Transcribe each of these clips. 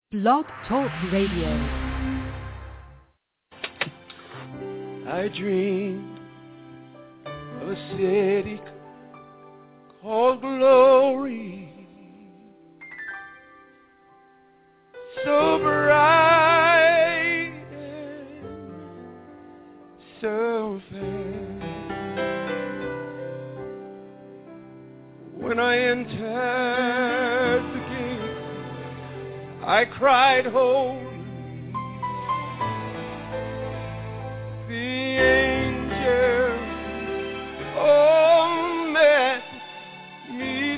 Blog Talk Radio. I dream of a city called Glory, so bright and so fair. When I entered the gate, I cried, holy. The angels all met me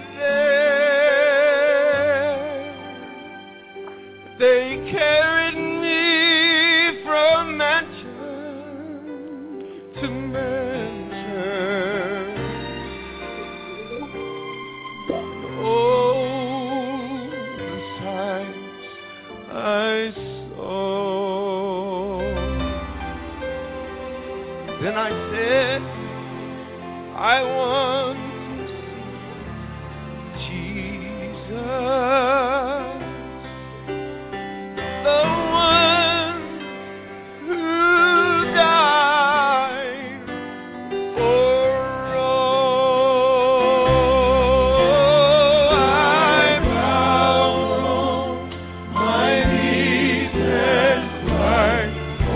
there. They carried me from mansion to mansion. Oh, the sights I saw. Then I said, I want to see Jesus, the one who died for all. I bowed on my knees and cried,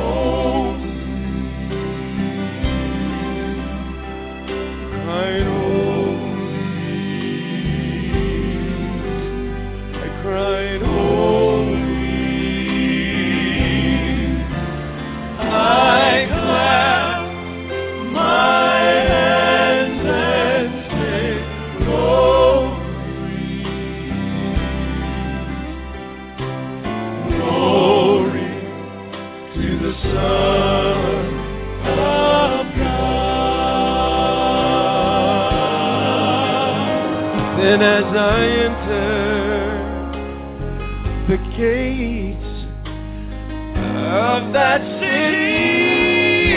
and as I entered the gates of that city,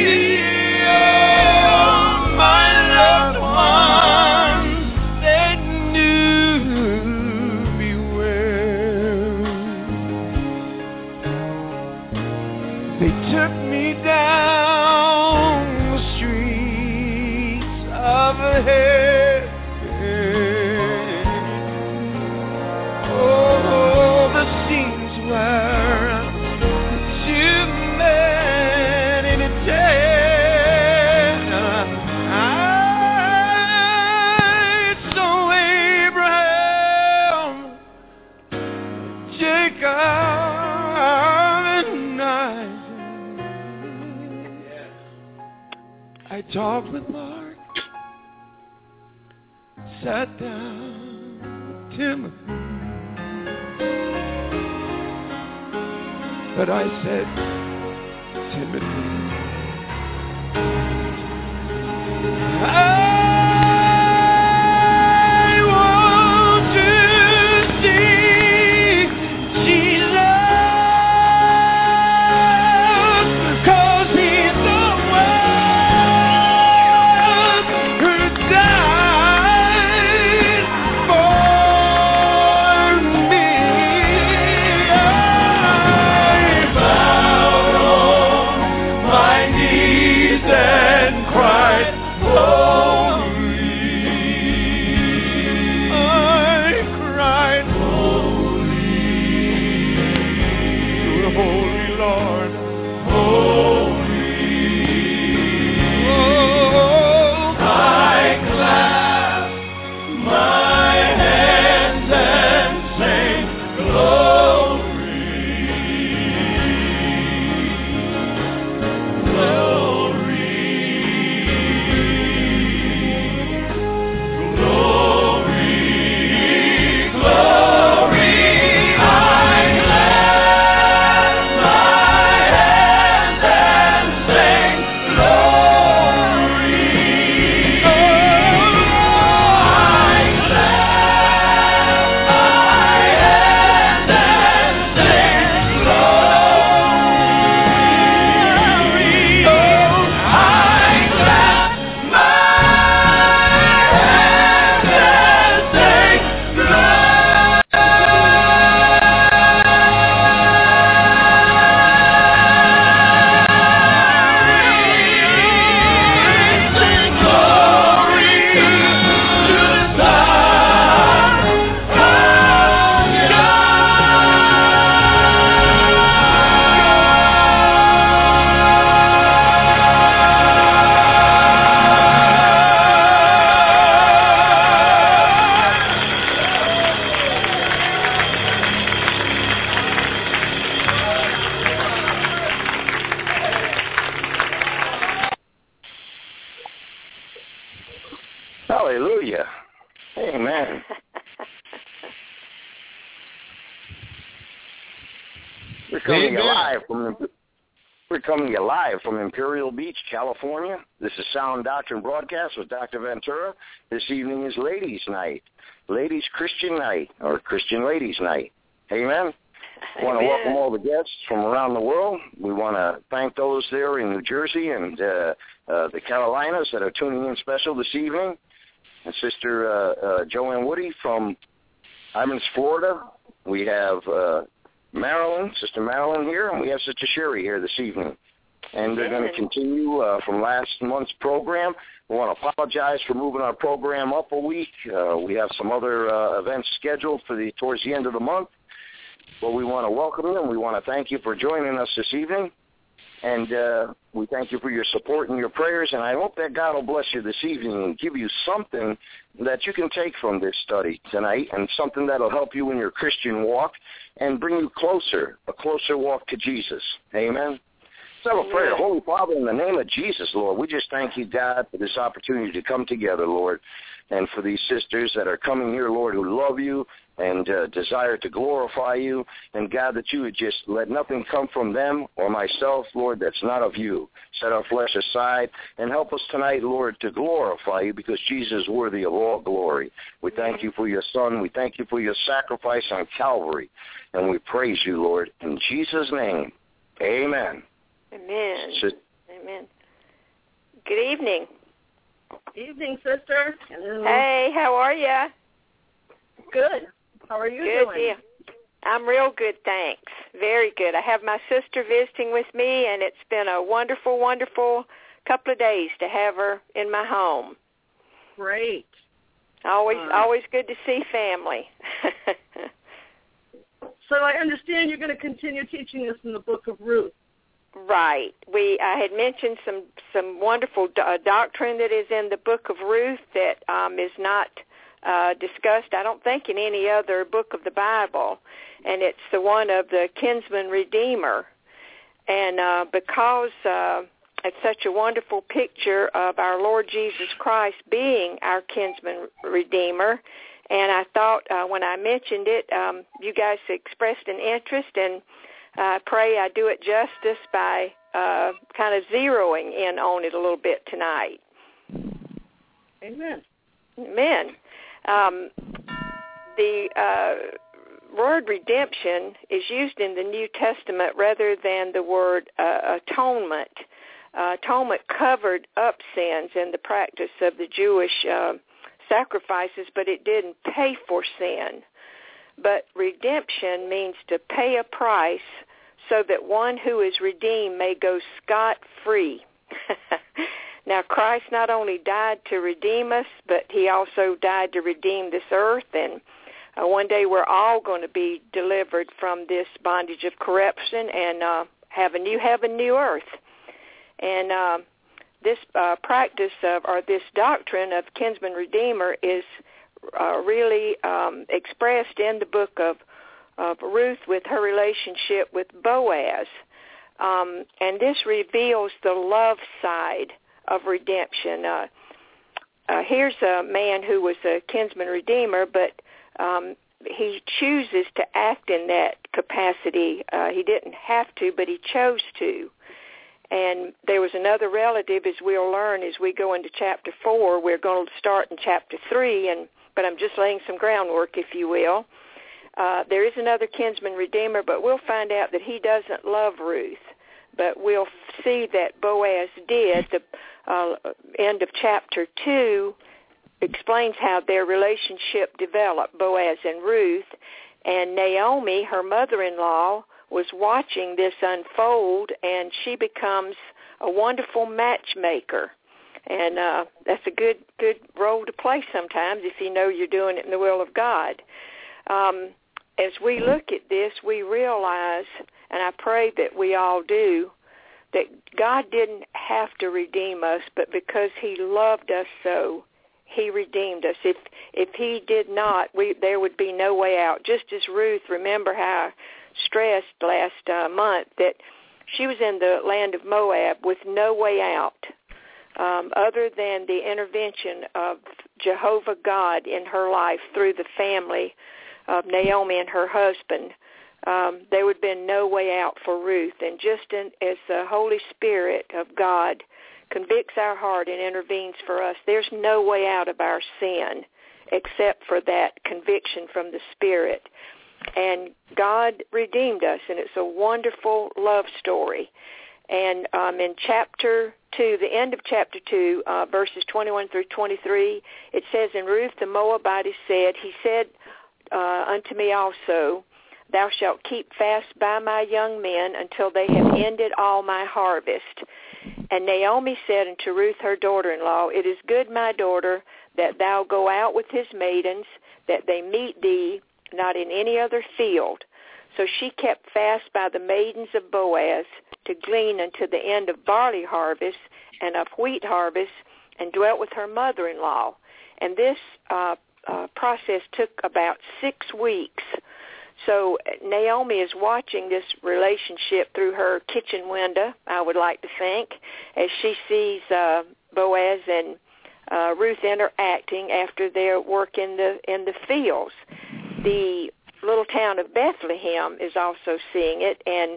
oh, my loved ones, they knew me well. They took me down the streets of heaven. I talked with Mark, sat down with Timothy, but I said, Timothy, I want to see Jesus, 'cause he's the one who died for me. I bowed on my We're coming to you live from Imperial Beach, California. This is Sound Doctrine Broadcast with Dr. Ventura. This evening is Ladies' Night, Ladies' Christian Night, or Christian Ladies' Night. Amen. I want to welcome all the guests from around the world. We want to thank those there in New Jersey and the Carolinas that are tuning in special this evening. And Sister Joanne Woody from Ivins, Florida. We have Marilyn, Sister Marilyn here, and we have Sister Sherry here this evening. And they're going to continue from last month's program. We want to apologize for moving our program up a week. We have some other events scheduled for towards the end of the month. But we want to welcome you, and we want to thank you for joining us this evening. And we thank you for your support and your prayers, and I hope that God will bless you this evening and give you something that you can take from this study tonight, and something that will help you in your Christian walk and bring you a closer walk to Jesus. Amen. So a prayer. Holy Father, in the name of Jesus, Lord, we just thank you, God, for this opportunity to come together, Lord, and for these sisters that are coming here, Lord, who love you and desire to glorify you. And, God, that you would just let nothing come from them or myself, Lord, that's not of you. Set our flesh aside and help us tonight, Lord, to glorify you, because Jesus is worthy of all glory. We thank you for your Son. We thank you for your sacrifice on Calvary. And we praise you, Lord. In Jesus' name, amen. Amen. Amen. Good evening. Evening, sister. Hello. Hey, how are you? Good. How are you doing? Good. I'm real good, thanks. Very good. I have my sister visiting with me, and it's been a wonderful, wonderful couple of days to have her in my home. Great. Always good to see family. So I understand you're going to continue teaching us in the book of Ruth. Right. I had mentioned some wonderful doctrine that is in the book of Ruth that is not discussed, I don't think, in any other book of the Bible, and it's the one of the kinsman redeemer. And because it's such a wonderful picture of our Lord Jesus Christ being our kinsman redeemer, and I thought when I mentioned it, you guys expressed an interest, and I pray I do it justice by kind of zeroing in on it a little bit tonight. Amen. Amen. The word redemption is used in the New Testament rather than the word atonement. Atonement covered up sins in the practice of the Jewish sacrifices, but it didn't pay for sin. But redemption means to pay a price so that one who is redeemed may go scot-free. Now, Christ not only died to redeem us, but he also died to redeem this earth, and one day we're all going to be delivered from this bondage of corruption and have a new heaven, new earth. And this practice or this doctrine of kinsman redeemer is really expressed in the book of Ruth with her relationship with Boaz. And this reveals the love side of redemption. Here's a man who was a kinsman redeemer, but he chooses to act in that capacity. He didn't have to, but he chose to. And there was another relative, as we'll learn as we go into chapter 4. We're going to start in chapter 3, but I'm just laying some groundwork, if you will. There is another kinsman redeemer, but we'll find out that he doesn't love Ruth. But we'll see that Boaz did. The end of chapter 2 explains how their relationship developed, Boaz and Ruth. And Naomi, her mother-in-law, was watching this unfold, and she becomes a wonderful matchmaker. And that's a good role to play sometimes if you know you're doing it in the will of God. As we look at this, we realize, and I pray that we all do, that God didn't have to redeem us, but because he loved us so, he redeemed us. If he did not, there would be no way out. Just as Ruth, remember how I stressed last month that she was in the land of Moab with no way out other than the intervention of Jehovah God in her life through the family of Naomi and her husband. there would have been no way out for Ruth. And just as the Holy Spirit of God convicts our heart and intervenes for us, there's no way out of our sin except for that conviction from the Spirit. And God redeemed us, and it's a wonderful love story. And in chapter 2, the end of chapter 2, verses 21 through 23, it says, "And Ruth the Moabitess said, He said unto me also, Thou shalt keep fast by my young men until they have ended all my harvest. And Naomi said unto Ruth her daughter-in-law, It is good, my daughter, that thou go out with his maidens, that they meet thee, not in any other field. So she kept fast by the maidens of Boaz to glean unto the end of barley harvest and of wheat harvest, and dwelt with her mother-in-law." And this process took about 6 weeks. So Naomi is watching this relationship through her kitchen window, I would like to think, as she sees Boaz and Ruth interacting after their work in the fields. The little town of Bethlehem is also seeing it, and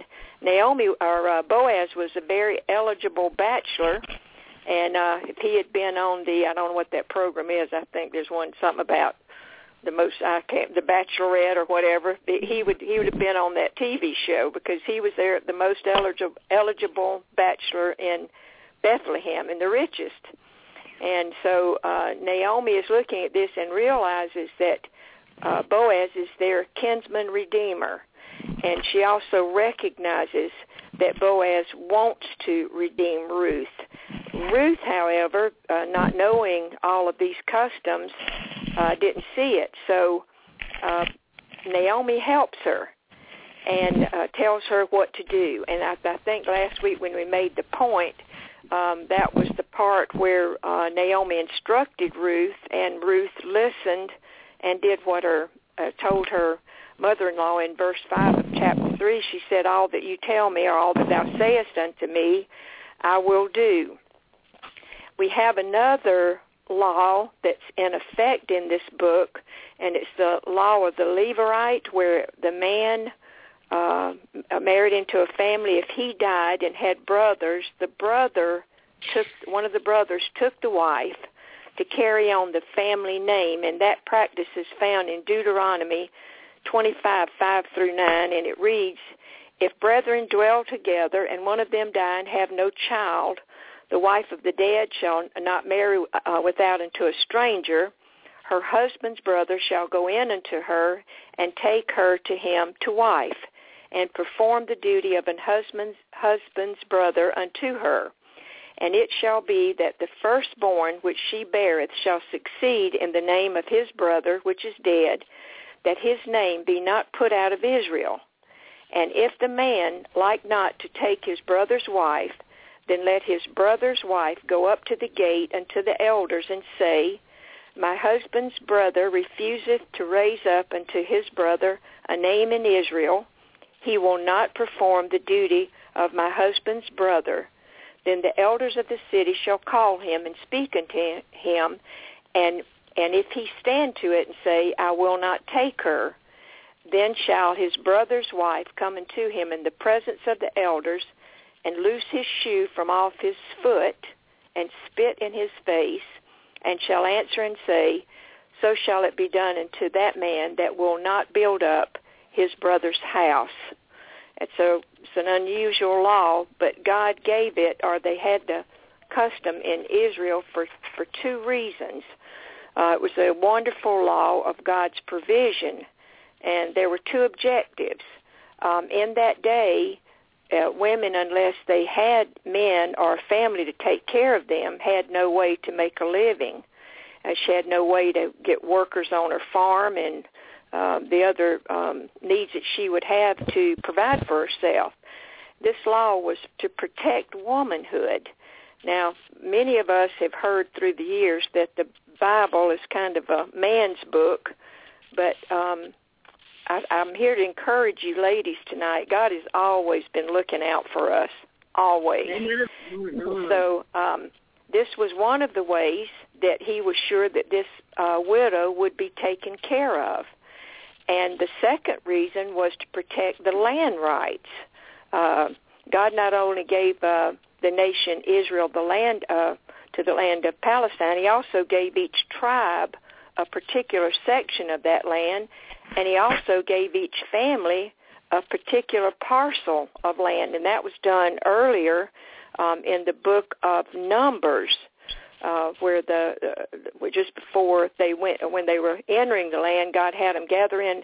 Boaz was a very eligible bachelor, and if he had been on I don't know what that program is. I think there's something about the Bachelorette or whatever. He would have been on that TV show because he was there, the most eligible bachelor in Bethlehem and the richest. And so Naomi is looking at this and realizes that Boaz is their kinsman redeemer. And she also recognizes that Boaz wants to redeem Ruth. Ruth, however, not knowing all of these customs, didn't see it. So Naomi helps her and tells her what to do. And I think last week when we made the point, that was the part where Naomi instructed Ruth, and Ruth listened and did what told her mother-in-law in verse 5 of chapter 3. She said, "All that you tell me, or all that thou sayest unto me, I will do." We have another law that's in effect in this book, and it's the law of the Levirate, where the man married into a family. If he died and had brothers, one of the brothers took the wife to carry on the family name, and that practice is found in Deuteronomy 25, 5 through 9, and it reads, "If brethren dwell together, and one of them die and have no child, the wife of the dead shall not marry without unto a stranger. Her husband's brother shall go in unto her, and take her to him to wife, and perform the duty of an husband's brother unto her. And it shall be that the firstborn which she beareth shall succeed in the name of his brother which is dead, that his name be not put out of Israel. And if the man like not to take his brother's wife, then let his brother's wife go up to the gate unto the elders, and say, My husband's brother refuseth to raise up unto his brother a name in Israel. He will not perform the duty of my husband's brother. Then the elders of the city shall call him and speak unto him, and if he stand to it and say, I will not take her, then shall his brother's wife come unto him in the presence of the elders, and loose his shoe from off his foot, and spit in his face, and shall answer and say, So shall it be done unto that man that will not build up his brother's house." It's an unusual law, but God gave it, or they had the custom in Israel for 2 reasons. It was a wonderful law of God's provision, and there were 2 objectives. In that day, women, unless they had men or a family to take care of them, had no way to make a living. She had no way to get workers on her farm and the other needs that she would have to provide for herself. This law was to protect womanhood. Now, many of us have heard through the years that the Bible is kind of a man's book, but I'm here to encourage you ladies tonight. God has always been looking out for us, always. So this was one of the ways that he was sure that this widow would be taken care of. And the second reason was to protect the land rights. God not only gave the nation Israel the land to the land of Palestine, he also gave each tribe a particular section of that land, and he also gave each family a particular parcel of land, and that was done earlier in the book of Numbers, where just before they went, when they were entering the land, God had them gather in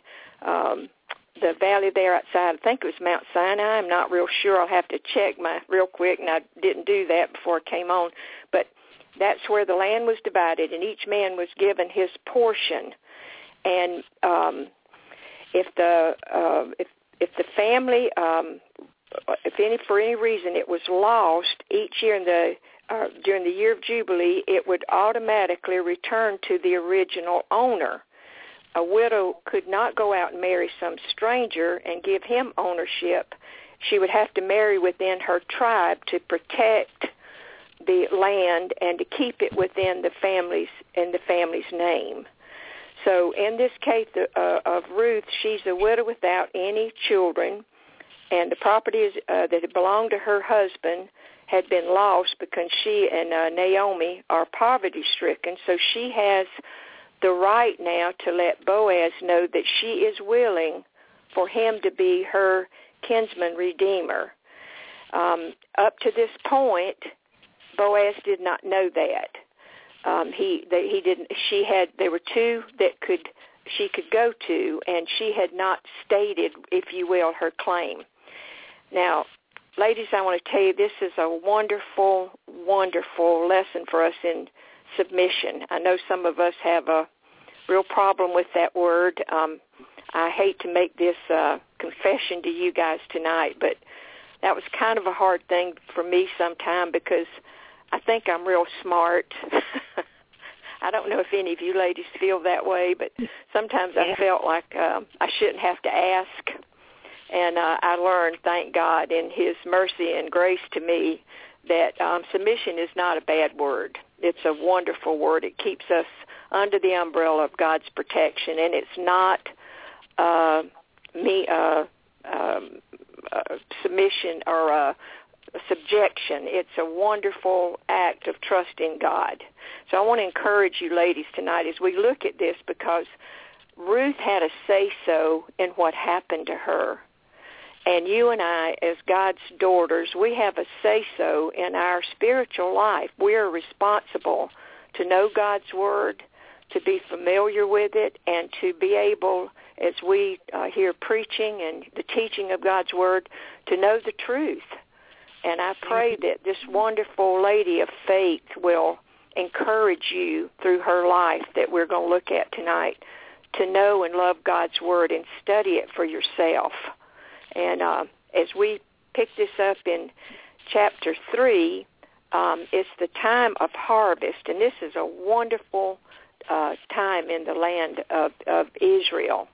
the valley there outside. I think it was Mount Sinai. I'm not real sure. I'll have to check real quick, and I didn't do that before I came on. But that's where the land was divided, and each man was given his portion. And if the family, for any reason it was lost each year during the year of Jubilee, it would automatically return to the original owner. A widow could not go out and marry some stranger and give him ownership. She would have to marry within her tribe to protect the land and to keep it within the family's name. So in this case of Ruth, she's a widow without any children, and the property that had belonged to her husband had been lost because she and Naomi are poverty-stricken. So she has the right now to let Boaz know that she is willing for him to be her kinsman redeemer. Up to this point, Boaz did not know that. He didn't. There were two that she could go to, and she had not stated, if you will, her claim. Now, ladies, I want to tell you this is a wonderful, wonderful lesson for us in submission. I know some of us have a real problem with that word. I hate to make this confession to you guys tonight, but that was kind of a hard thing for me sometime because I think I'm real smart. I don't know if any of you ladies feel that way, but sometimes I felt like I shouldn't have to ask. And I learned, thank God, in his mercy and grace to me, that submission is not a bad word. It's a wonderful word. It keeps us under the umbrella of God's protection, and it's not submission or subjection. It's a wonderful act of trusting God. So I want to encourage you ladies tonight as we look at this, because Ruth had a say-so in what happened to her. And you and I, as God's daughters, we have a say-so in our spiritual life. We are responsible to know God's Word, to be familiar with it, and to be able, as we hear preaching and the teaching of God's Word, to know the truth. And I pray that this wonderful lady of faith will encourage you through her life that we're going to look at tonight, to know and love God's Word and study it for yourself. And as we pick this up in chapter 3, it's the time of harvest, and this is a wonderful time in the land of Israel.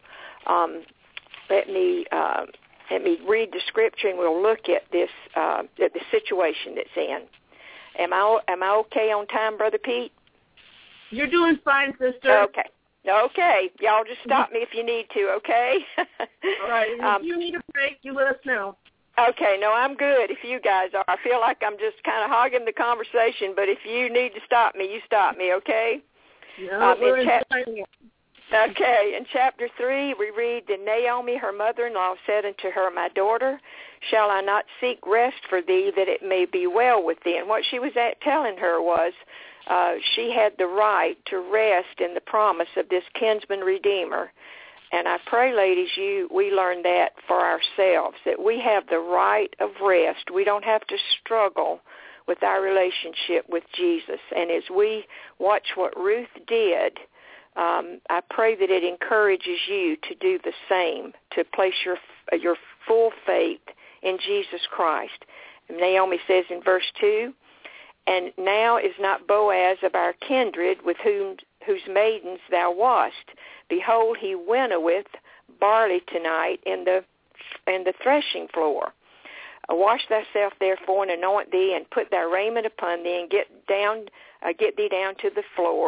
Let me read the scripture, and we'll look at this at the situation that's in. Am I okay on time, Brother Pete? You're doing fine, sister. Okay. Y'all just stop me if you need to, okay? All right. If you need a break, you let us know. Okay. No, I'm good if you guys are. I feel like I'm just kind of hogging the conversation, but if you need to stop me, you stop me, okay? Yeah, we're enjoying it. Okay. In chapter 3, we read, "Then Naomi, her mother-in-law, said unto her, My daughter, shall I not seek rest for thee, that it may be well with thee?" And what she was telling her was, she had the right to rest in the promise of this kinsman redeemer. And I pray, ladies, we learn that for ourselves, that we have the right of rest. We don't have to struggle with our relationship with Jesus. And as we watch what Ruth did, I pray that it encourages you to do the same, to place your full faith in Jesus Christ. And Naomi says in verse 2, "And now is not Boaz of our kindred, with whose maidens thou wast? Behold, he winnoweth barley tonight in the threshing floor. Wash thyself therefore, and anoint thee, and put thy raiment upon thee, and get thee down to the floor.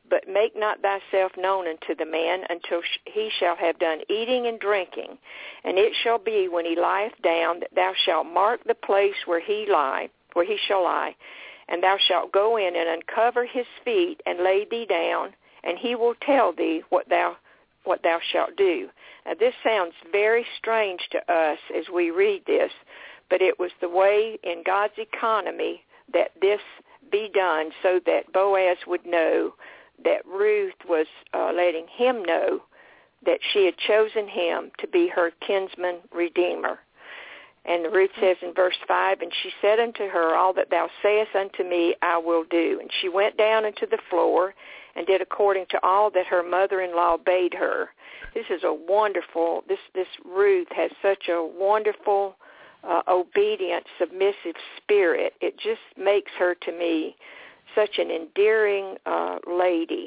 But make not thyself known unto the man until he shall have done eating and drinking. And it shall be when he lieth down that thou shalt mark the place where he shall lie, and thou shalt go in and uncover his feet and lay thee down, and he will tell thee what thou shalt do. Now, this sounds very strange to us as we read this, but it was the way in God's economy that this be done so that Boaz would know that Ruth was letting him know that she had chosen him to be her kinsman redeemer. And Ruth says in verse 5, and she said unto her, all that thou sayest unto me I will do. And she went down into the floor and did according to all that her mother-in-law bade her. This is a wonderful, this Ruth has such a wonderful, obedient, submissive spirit. It just makes her to me such an endearing lady.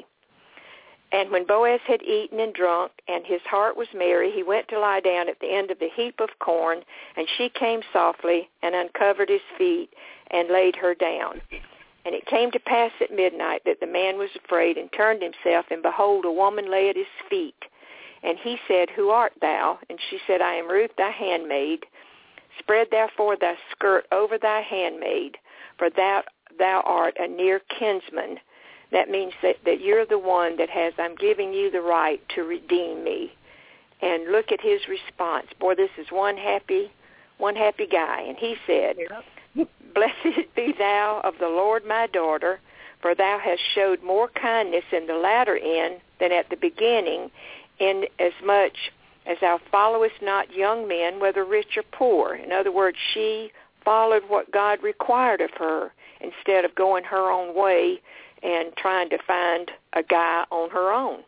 And when Boaz had eaten and drunk, and his heart was merry, he went to lie down at the end of the heap of corn, and she came softly and uncovered his feet and laid her down. And it came to pass at midnight that the man was afraid and turned himself, and behold, a woman lay at his feet. And he said, who art thou? And she said, I am Ruth thy handmaid. Spread therefore thy skirt over thy handmaid, for thou art a near kinsman. That means that you're the one that has, I'm giving you the right to redeem me. And look at his response. Boy, this is one happy guy. And he said, blessed be thou of the Lord my daughter, for thou hast showed more kindness in the latter end than at the beginning, inasmuch as thou followest not young men, whether rich or poor. In other words, she followed what God required of her instead of going her own way and trying to find a guy on her own.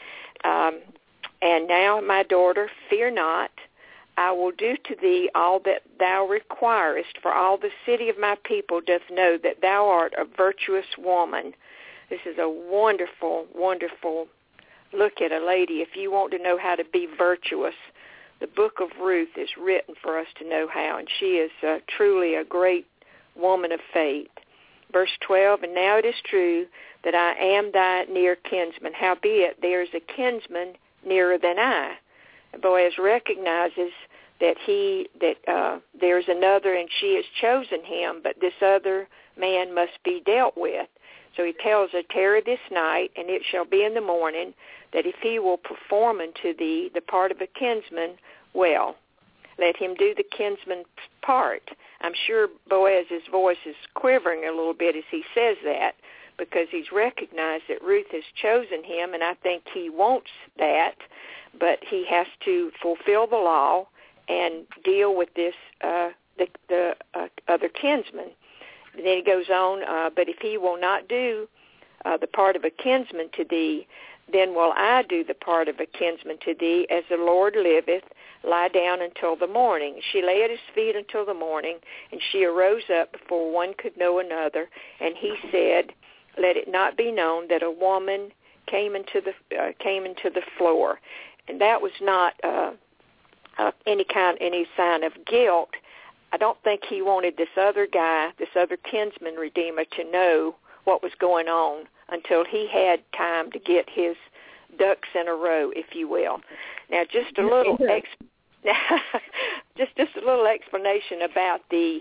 And now, my daughter, fear not. I will do to thee all that thou requirest, for all the city of my people doth know that thou art a virtuous woman. This is a wonderful, wonderful look at a lady. If you want to know how to be virtuous, the book of Ruth is written for us to know how, and she is truly a great woman of faith. Verse 12, and now it is true that I am thy near kinsman. Howbeit, there is a kinsman nearer than I. Boaz recognizes that there's another, and she has chosen him, but this other man must be dealt with. So he tells her, tarry this night, and it shall be in the morning, that if he will perform unto thee the part of a kinsman, well, let him do the kinsman's part. I'm sure Boaz's voice is quivering a little bit as he says that, because he's recognized that Ruth has chosen him, and I think he wants that, but he has to fulfill the law and deal with this the other kinsman. And then he goes on, but if he will not do the part of a kinsman to thee, then will I do the part of a kinsman to thee, as the Lord liveth, lie down until the morning. She lay at his feet until the morning, and she arose up before one could know another. And he said, let it not be known that a woman came into the floor. And that was not any sign of guilt. I don't think he wanted this other guy, this other kinsman redeemer, to know what was going on until he had time to get his ducks in a row, if you will. Now, just a little just a little explanation about the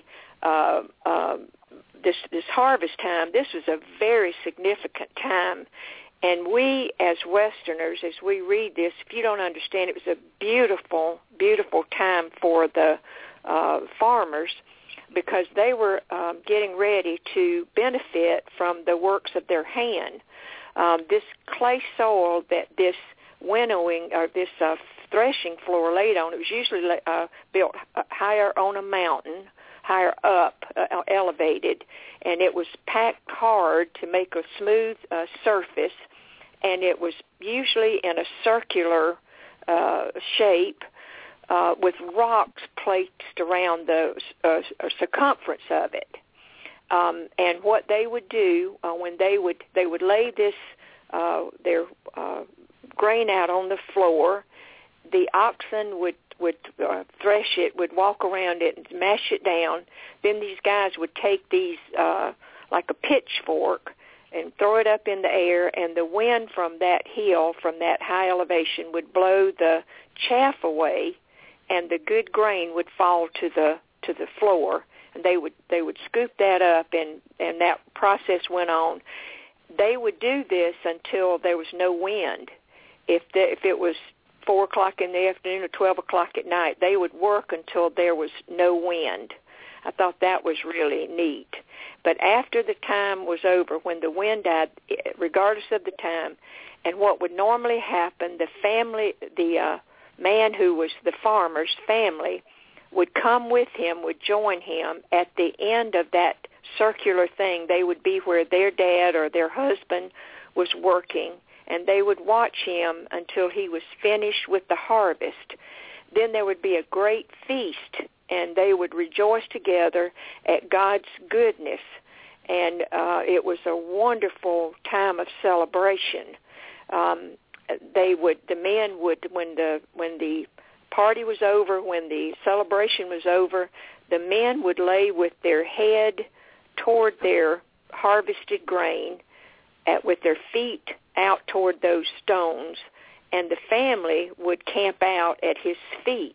this harvest time. This was a very significant time, and we as Westerners, as we read this, if you don't understand, it was a beautiful, beautiful time for the farmers, because they were getting ready to benefit from the works of their hand. This clay soil that this winnowing or this threshing floor laid on, it was usually built higher on a mountain, higher up, elevated, and it was packed hard to make a smooth surface, and it was usually in a circular shape, with rocks placed around the circumference of it. And what they would do when they would lay this their grain out on the floor, the oxen would thresh it, would walk around it and mash it down. Then these guys would take these like a pitchfork and throw it up in the air, and the wind from that hill, from that high elevation, would blow the chaff away, and the good grain would fall to the floor, and they would scoop that up, and that process went on. They would do this until there was no wind. If it was 4 o'clock in the afternoon or 12 o'clock at night, they would work until there was no wind. I thought that was really neat. But after the time was over, when the wind died, regardless of the time, and what would normally happen, the man who was the farmer's family would come with him, would join him at the end of that circular thing. They would be where their dad or their husband was working, and they would watch him until he was finished with the harvest. Then there would be a great feast, and they would rejoice together at God's goodness. And it was a wonderful time of celebration. The men would, when the party was over, when the celebration was over, the men would lay with their head toward their harvested grain, with their feet out toward those stones, and the family would camp out at his feet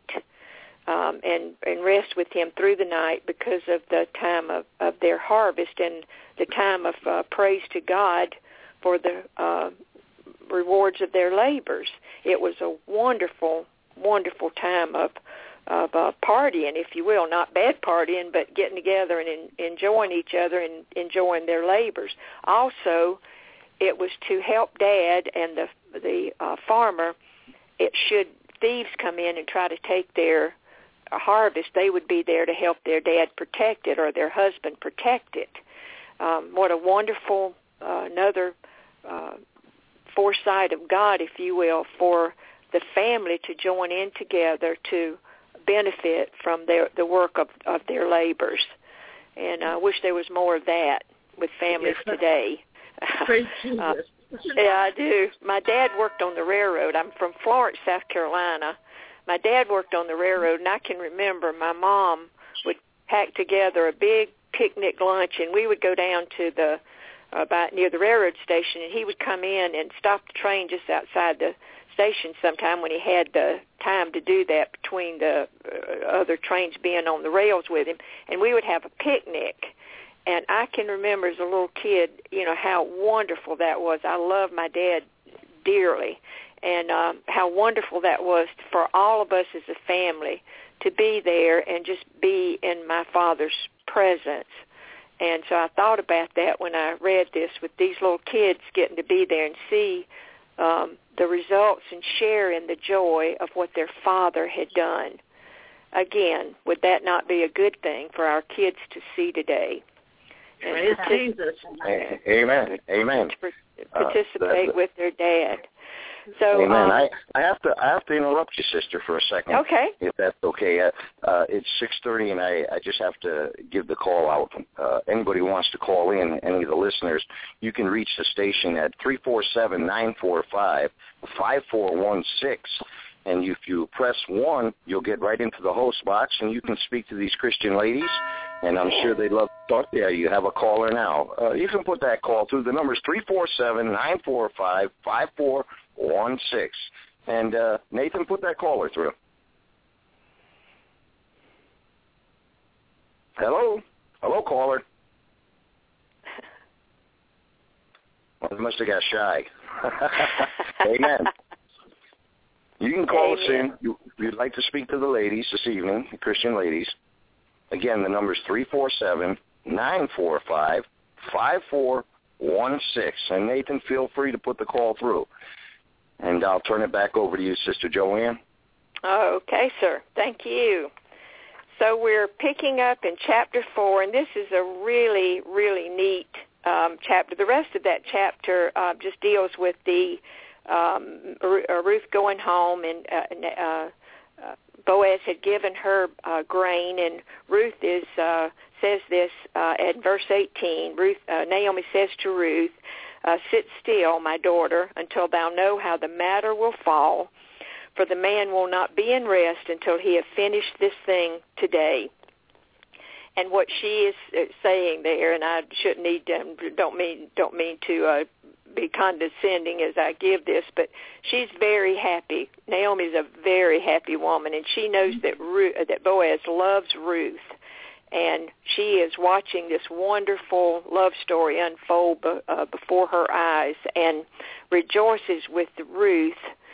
and rest with him through the night because of the time of their harvest and the time of praise to God for the rewards of their labors. It was a wonderful, wonderful time of partying, if you will, not bad partying, but getting together and enjoying each other and enjoying their labors. Also, it was to help Dad and the farmer. Should thieves come in and try to take their harvest, they would be there to help their dad protect it or their husband protect it. What a wonderful, another foresight of God, if you will, for the family to join in together to benefit from the work of their labors. And I wish there was more of that with families today. Praise Jesus. Yeah, I do. My dad worked on the railroad. I'm from Florence, South Carolina. My dad worked on the railroad, and I can remember my mom would pack together a big picnic lunch, and we would go down to about near the railroad station, and he would come in and stop the train just outside the station sometime when he had the time to do that between the other trains being on the rails with him, and we would have a picnic. And I can remember as a little kid, how wonderful that was. I love my dad dearly, and how wonderful that was for all of us as a family to be there and just be in my father's presence. And so I thought about that when I read this, with these little kids getting to be there and see the results and share in the joy of what their father had done. Again, would that not be a good thing for our kids to see today? Praise Jesus. Amen. Amen. Participate with their dad. So, amen. I have to interrupt you, sister, for a second. Okay. If that's okay. It's 6:30, and I just have to give the call out. Anybody who wants to call in, any of the listeners, you can reach the station at 347-945-5416. And if you press 1, you'll get right into the host box, and you can speak to these Christian ladies, and I'm sure they'd love to talk to you. You have a caller now. You can put that call through. The number is 347-945-5416. And Nathan, put that caller through. Hello? Hello, caller. Well, they must have got shy. Amen. You can call us in. If you'd like to speak to the ladies this evening, the Christian ladies. Again, the number is 347-945-5416. And Nathan, feel free to put the call through. And I'll turn it back over to you, Sister Joanne. Oh, okay, sir. Thank you. So we're picking up in chapter 4, and this is a really, really neat chapter. The rest of that chapter just deals with the Ruth going home, and Boaz had given her grain, and Ruth says this at verse 18. Naomi says to Ruth, "Sit still, my daughter, until thou know how the matter will fall, for the man will not be in rest until he have finished this thing today." And what she is saying there, and I don't mean to be condescending as I give this, but she's very happy. Naomi's a very happy woman, and she knows that Boaz loves Ruth, and she is watching this wonderful love story unfold before her eyes, and rejoices with Ruth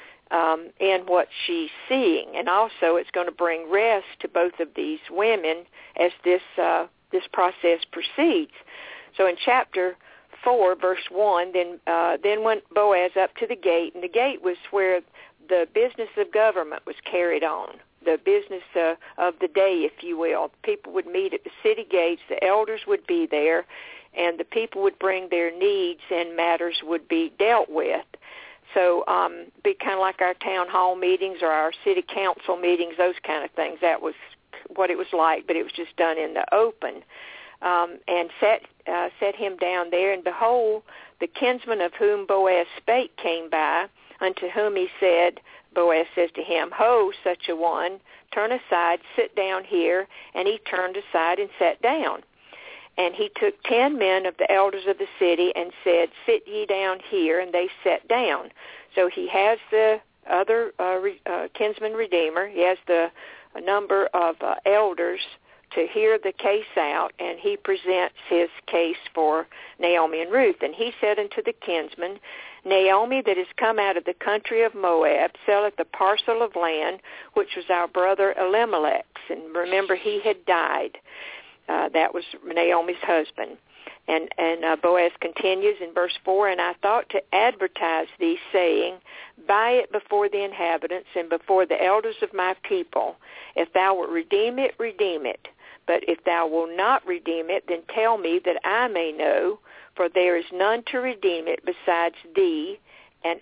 in what she's seeing. And also it's going to bring rest to both of these women as this process proceeds. So in chapter 4, verse 1, then went Boaz up to the gate, and the gate was where the business of government was carried on, the business of the day, if you will. People would meet at the city gates, the elders would be there, and the people would bring their needs and matters would be dealt with. So be kind of like our town hall meetings or our city council meetings, those kind of things. That was what it was like, but it was just done in the open. And set him down there, and behold, the kinsman of whom Boaz spake came by, unto whom he said, Boaz says to him, Ho, such a one, turn aside, sit down here. And he turned aside and sat down. And he took 10 men of the elders of the city and said, Sit ye down here, and they sat down. So he has the other kinsman redeemer. He has the number of elders to hear the case out, and he presents his case for Naomi and Ruth. And he said unto the kinsman, Naomi that is come out of the country of Moab selleth the parcel of land which was our brother Elimelech's. And remember, he had died. That was Naomi's husband. And Boaz continues in verse 4, And I thought to advertise thee, saying, Buy it before the inhabitants and before the elders of my people. If thou wilt redeem it, redeem it. But if thou wilt not redeem it, then tell me that I may know, for there is none to redeem it besides thee, and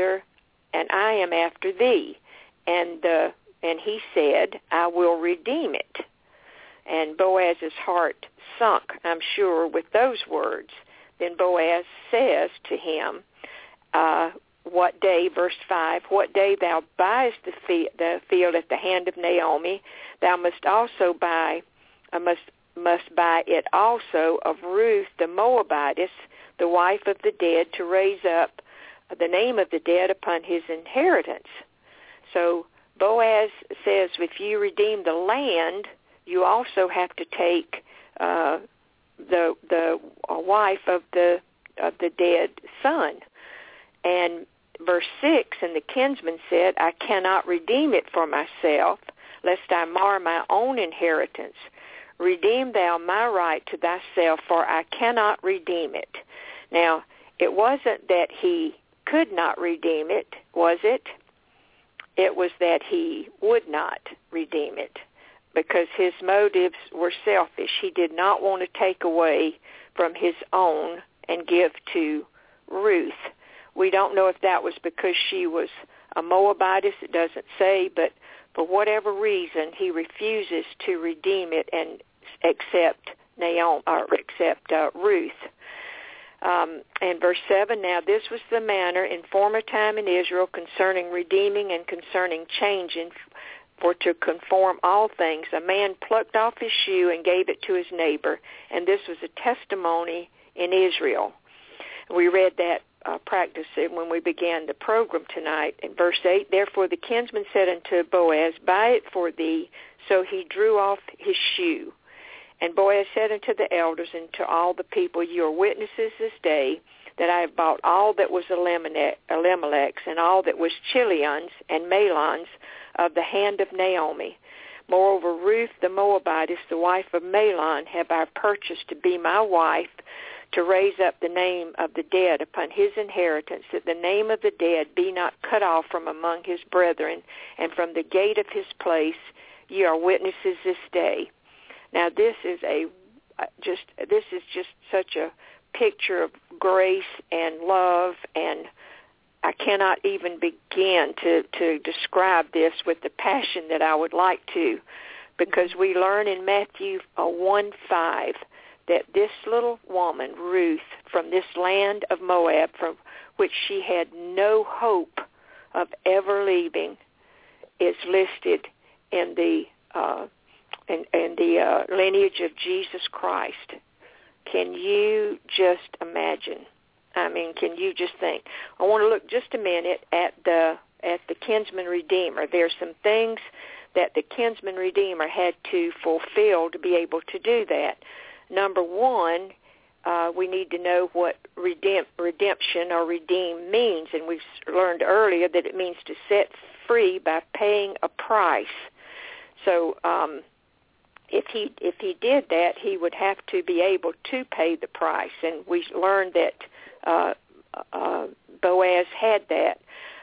I am after thee. And he said, I will redeem it. And Boaz's heart sunk, I'm sure, with those words. Then Boaz says to him, what day, verse 5, what day thou buyest the field at the hand of Naomi, thou must also buy it also of Ruth the Moabitess, the wife of the dead, to raise up the name of the dead upon his inheritance. So Boaz says, if you redeem the land, you also have to take the wife of the dead son. And verse 6, and the kinsman said, I cannot redeem it for myself, lest I mar my own inheritance. Redeem thou my right to thyself, for I cannot redeem it. Now, it wasn't that he could not redeem it, was it? It was that he would not redeem it, because his motives were selfish. He did not want to take away from his own and give to Ruth. We don't know if that was because she was a Moabitess. It doesn't say, but for whatever reason, he refuses to redeem it and accept Ruth. And verse 7, now this was the manner in former time in Israel concerning redeeming and concerning changing, for to conform all things. A man plucked off his shoe and gave it to his neighbor, and this was a testimony in Israel. We read that practice when we began the program tonight. In verse 8, therefore the kinsman said unto Boaz, Buy it for thee. So he drew off his shoe. And Boaz said unto the elders and to all the people, You are witnesses this day that I have bought all that was Elimelech's and all that was Chilion's and Mahlon's of the hand of Naomi. Moreover, Ruth the Moabitess, the wife of Mahlon, have I purchased to be my wife, to raise up the name of the dead upon his inheritance, that the name of the dead be not cut off from among his brethren, and from the gate of his place ye are witnesses this day. Now this is just such a picture of grace and love, and I cannot even begin to describe this with the passion that I would like to, because we learn in Matthew 1:5 that this little woman, Ruth, from this land of Moab, from which she had no hope of ever leaving, is listed in the the lineage of Jesus Christ. Can you just imagine? I mean, can you just think? I want to look just a minute at the kinsman redeemer. There's some things that the kinsman redeemer had to fulfill to be able to do that. Number one, we need to know what redemption or redeem means, and we've learned earlier that it means to set free by paying a price. So if he did that, he would have to be able to pay the price, and we learned that Boaz had that.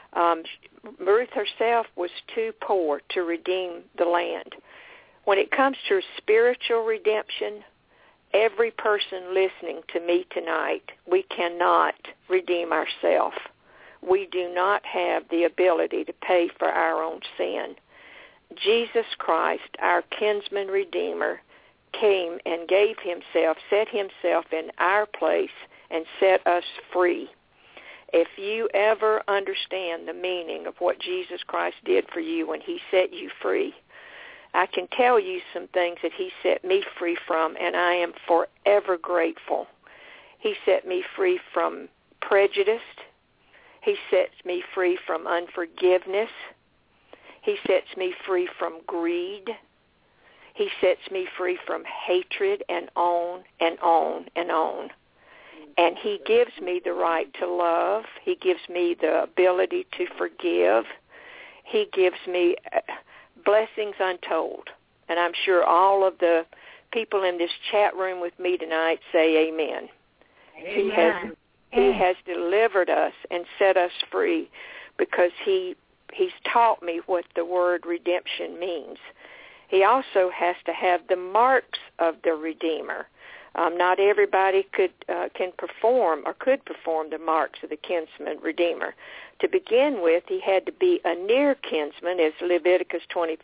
Ruth herself was too poor to redeem the land. When it comes to spiritual redemption, every person listening to me tonight, we cannot redeem ourselves. We do not have the ability to pay for our own sin. Jesus Christ, our kinsman redeemer, came and gave himself, set himself in our place, and set us free. If you ever understand the meaning of what Jesus Christ did for you when he set you free, I can tell you some things that he set me free from, and I am forever grateful. He set me free from prejudice. He sets me free from unforgiveness. He sets me free from greed. He sets me free from hatred, and on and on and on. And he gives me the right to love. He gives me the ability to forgive. He gives me blessings untold. And I'm sure all of the people in this chat room with me tonight say amen. Amen. He has delivered us and set us free because he's taught me what the word redemption means. He also has to have the marks of the Redeemer. Not everybody could perform the marks of the kinsman redeemer. To begin with, he had to be a near kinsman, as Leviticus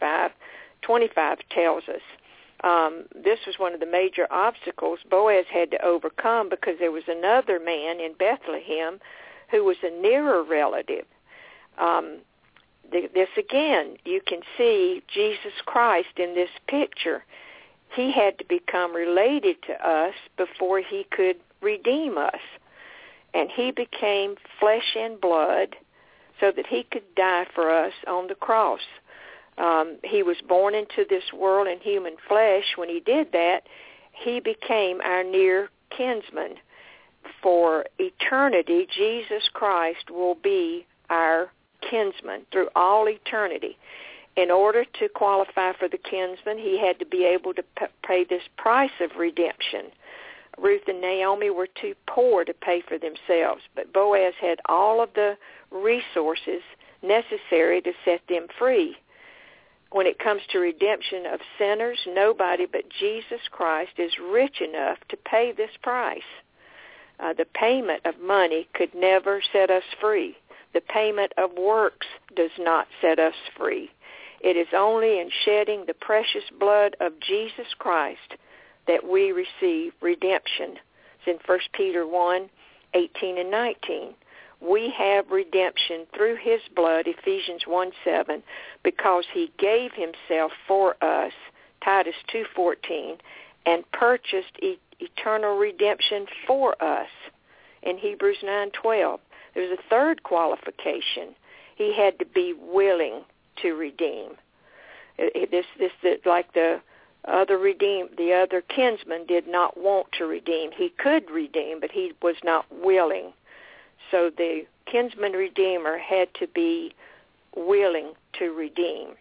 25 tells us. This was one of the major obstacles Boaz had to overcome because there was another man in Bethlehem who was a nearer relative. This again, you can see Jesus Christ in this picture. He had to become related to us before he could redeem us. And he became flesh and blood so that he could die for us on the cross. He was born into this world in human flesh. When he did that, he became our near kinsman. For eternity, Jesus Christ will be our kinsman through all eternity. In order to qualify for the kinsman, he had to be able to pay this price of redemption. Ruth and Naomi were too poor to pay for themselves, but Boaz had all of the resources necessary to set them free. When it comes to redemption of sinners, nobody but Jesus Christ is rich enough to pay this price. The payment of money could never set us free. The payment of works does not set us free. It is only in shedding the precious blood of Jesus Christ that we receive redemption. It's in 1 Peter 1:18 and 19. We have redemption through his blood, Ephesians 1:7, because he gave himself for us, Titus 2:14, and purchased eternal redemption for us in Hebrews 9:12. There's a third qualification. He had to be willing to redeem. Like the other kinsman did not want to redeem. He could redeem, but he was not willing. So the kinsman redeemer had to be willing to redeem.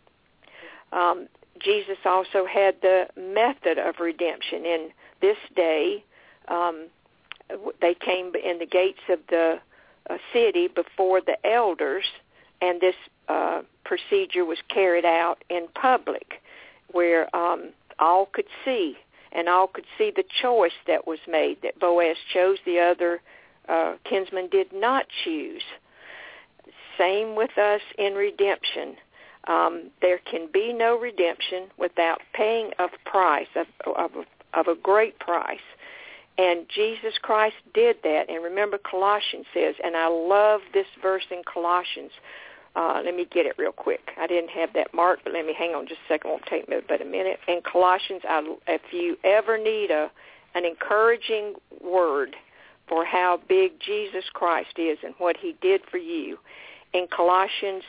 Jesus also had the method of redemption. In this day, they came in the gates of the city before the elders, and this procedure was carried out in public where all could see, and all could see the choice that was made, that Boaz chose, the other kinsman did not choose. Same with us in redemption. There can be no redemption without paying a price, of a great price. And Jesus Christ did that. And remember, Colossians says, and I love this verse in Colossians, Let me get it real quick. I didn't have that marked, but let me hang on just a second. It won't take me but a minute. In Colossians, if you ever need an encouraging word for how big Jesus Christ is and what he did for you, in Colossians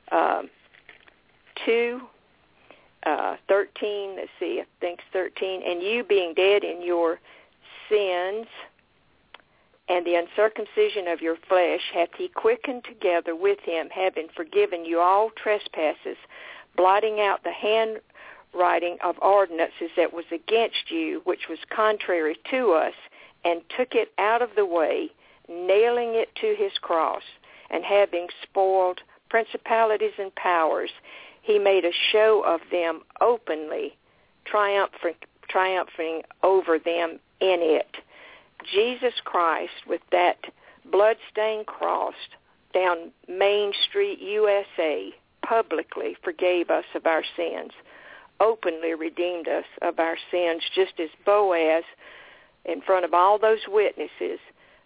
2:13, let's see, I think it's 13, and you being dead in your sins and the uncircumcision of your flesh hath he quickened together with him, having forgiven you all trespasses, blotting out the handwriting of ordinances that was against you, which was contrary to us, and took it out of the way, nailing it to his cross, and having spoiled principalities and powers, he made a show of them openly, triumphing over them in it. Jesus Christ, with that blood-stained cross down Main Street, USA, publicly forgave us of our sins, openly redeemed us of our sins, just as Boaz, in front of all those witnesses,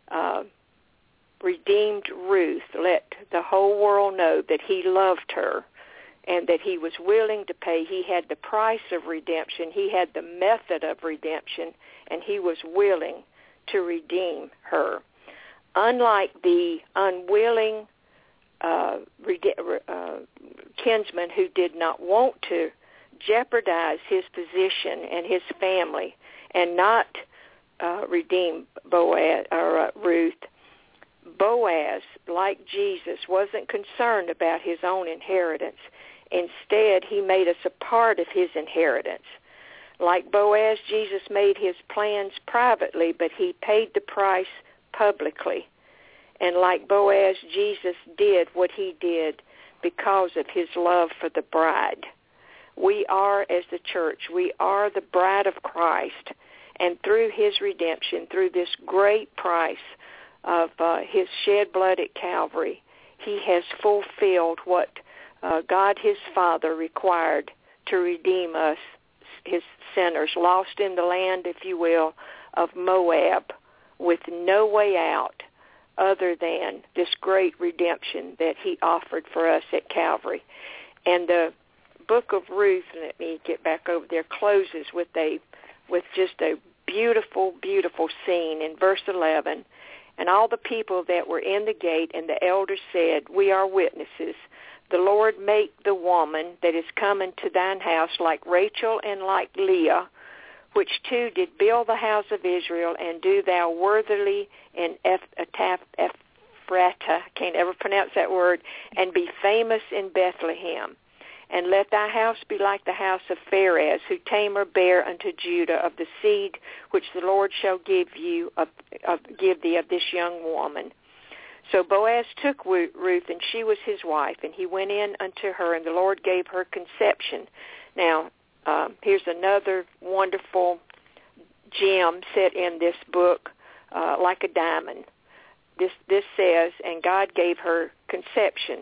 redeemed Ruth, let the whole world know that he loved her and that he was willing to pay. He had the price of redemption. He had the method of redemption, and he was willing to redeem her. Unlike the unwilling kinsman who did not want to jeopardize his position and his family and not redeem Boaz or Ruth, Boaz, like Jesus, wasn't concerned about his own inheritance. Instead, he made us a part of his inheritance. Like Boaz, Jesus made his plans privately, but he paid the price publicly. And like Boaz, Jesus did what he did because of his love for the bride. We are, as the church, we are the bride of Christ. And through his redemption, through this great price of his shed blood at Calvary, he has fulfilled what God his Father required to redeem us, his sinners, lost in the land, if you will, of Moab, with no way out other than this great redemption that he offered for us at Calvary. And the book of Ruth, let me get back over there, closes with just a beautiful, beautiful scene in verse 11. And all the people that were in the gate and the elders said, we are witnesses. The Lord make the woman that is coming to thine house like Rachel and like Leah, which two did build the house of Israel, and do thou worthily in Ephratah, can't ever pronounce that word, and be famous in Bethlehem. And let thy house be like the house of Pharez, who Tamar bare unto Judah, of the seed which the Lord shall give thee of this young woman. So Boaz took Ruth, and she was his wife, and he went in unto her, and the Lord gave her conception. Now, here's another wonderful gem set in this book, like a diamond. This says, and God gave her conception.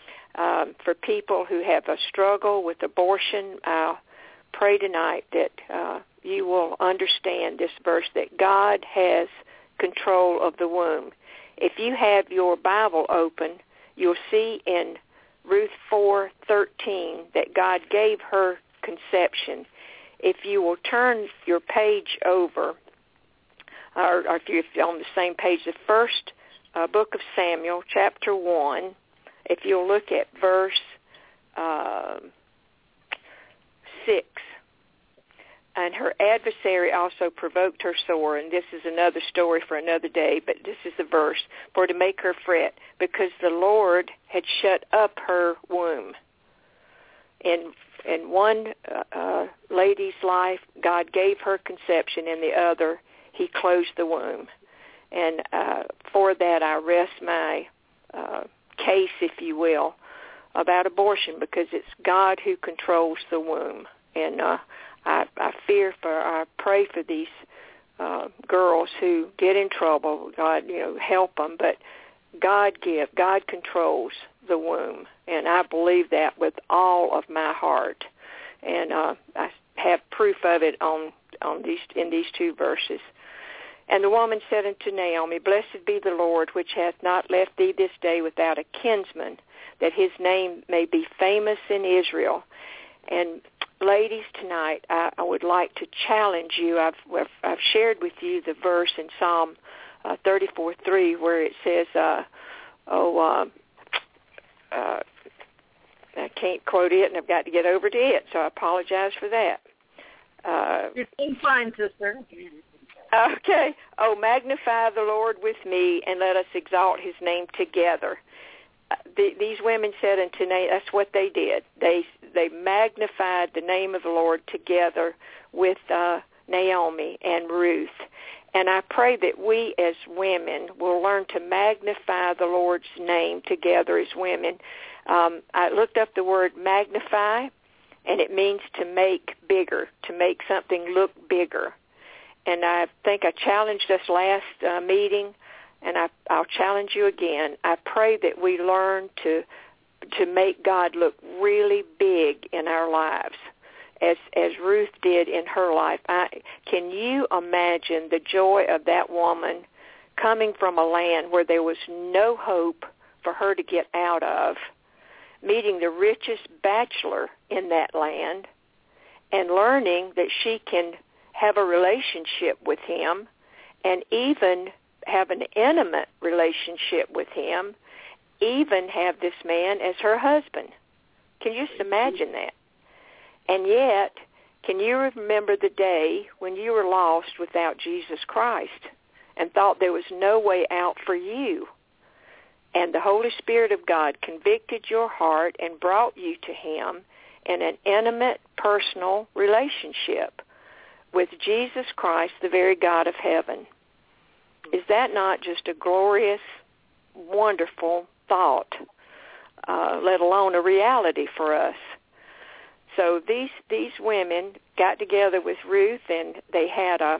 For people who have a struggle with abortion, I'll pray tonight that you will understand this verse, that God has control of the womb. If you have your Bible open, you'll see in Ruth 4:13 that God gave her conception. If you will turn your page over, or if you're on the same page, the first book of Samuel, chapter 1, if you'll look at verse 6, and her adversary also provoked her sore, and this is another story for another day, but this is the verse, for to make her fret, because the Lord had shut up her womb. In one lady's life, God gave her conception, in the other, he closed the womb. And for that, I rest my case, if you will, about abortion, because it's God who controls the womb. And I pray for these girls who get in trouble. God, help them. But God controls the womb, and I believe that with all of my heart. And I have proof of it in these two verses. And the woman said unto Naomi, Blessed be the Lord, which hath not left thee this day without a kinsman, that his name may be famous in Israel. And ladies, tonight I would like to challenge you. I've shared with you the verse in Psalm 34:3 where it says, I can't quote it, and I've got to get over to it, so I apologize for that. You're doing fine, sister. Okay. Oh, magnify the Lord with me, and let us exalt his name together. These women said unto Naomi, that's what they did. They magnified the name of the Lord together with Naomi and Ruth. And I pray that we as women will learn to magnify the Lord's name together as women. I looked up the word magnify, and it means to make bigger, to make something look bigger. And I think I challenged us last meeting, and I'll challenge you again. I pray that we learn to make God look really big in our lives, as Ruth did in her life. Can you imagine the joy of that woman coming from a land where there was no hope for her to get out of, meeting the richest bachelor in that land, and learning that she can have a relationship with him and even have an intimate relationship with him, even have this man as her husband. Can you just imagine that? And yet, can you remember the day when you were lost without Jesus Christ and thought there was no way out for you? And the Holy Spirit of God convicted your heart and brought you to him in an intimate, personal relationship with Jesus Christ, the very God of heaven. Is that not just a glorious, wonderful thought, let alone a reality for us? So these women got together with Ruth, and they had a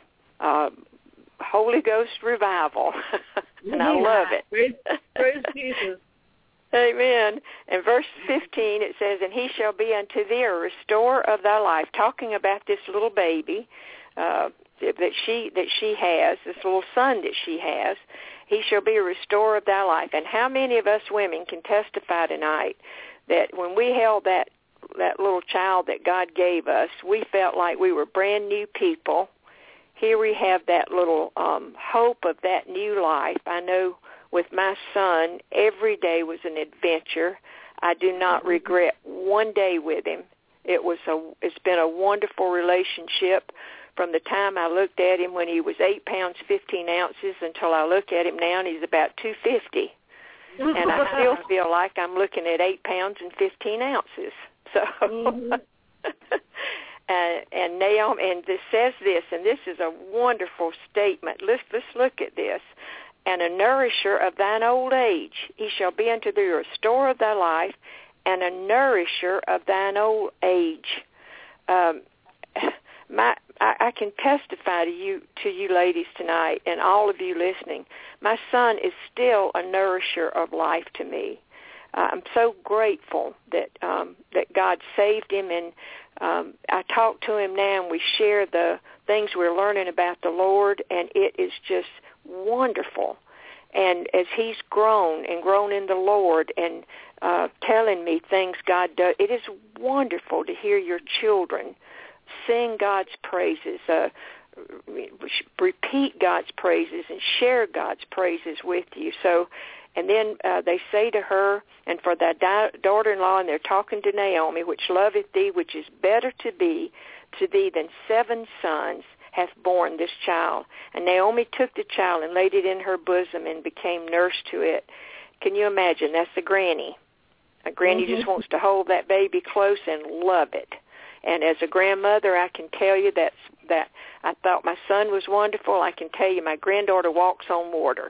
Holy Ghost revival, and I love it. Praise Jesus. Amen. In verse 15 it says, And he shall be unto thee a restorer of thy life, talking about this little baby that she has, this little son that she has. He shall be a restorer of thy life. And how many of us women can testify tonight that when we held that little child that God gave us, we felt like we were brand new people. Here we have that little hope of that new life. I know with my son, every day was an adventure. I do not regret one day with him. It's been a wonderful relationship from the time I looked at him when he was 8 pounds 15 ounces until I look at him now and he's about 250. And I still feel like I'm looking at 8 pounds and 15 ounces. So, and Naomi, and this says this, and this is a wonderful statement. Let's look at this. And a nourisher of thine old age. He shall be unto thee a restorer of thy life, and a nourisher of thine old age. I can testify to you ladies tonight, and all of you listening. My son is still a nourisher of life to me. I'm so grateful that God saved him, and I talk to him now, and we share the things we're learning about the Lord, and it is just wonderful. And as he's grown in the Lord and telling me things God does, it is wonderful to hear your children sing God's praises, repeat God's praises, and share God's praises with you. So, and then they say to her, and for thy daughter-in-law, and they're talking to Naomi, which loveth thee, which is better to thee than 7 sons, hath borne this child. And Naomi took the child and laid it in her bosom and became nurse to it. Can you imagine? That's a granny. A granny just wants to hold that baby close and love it. And as a grandmother, I can tell you that I thought my son was wonderful. I can tell you my granddaughter walks on water.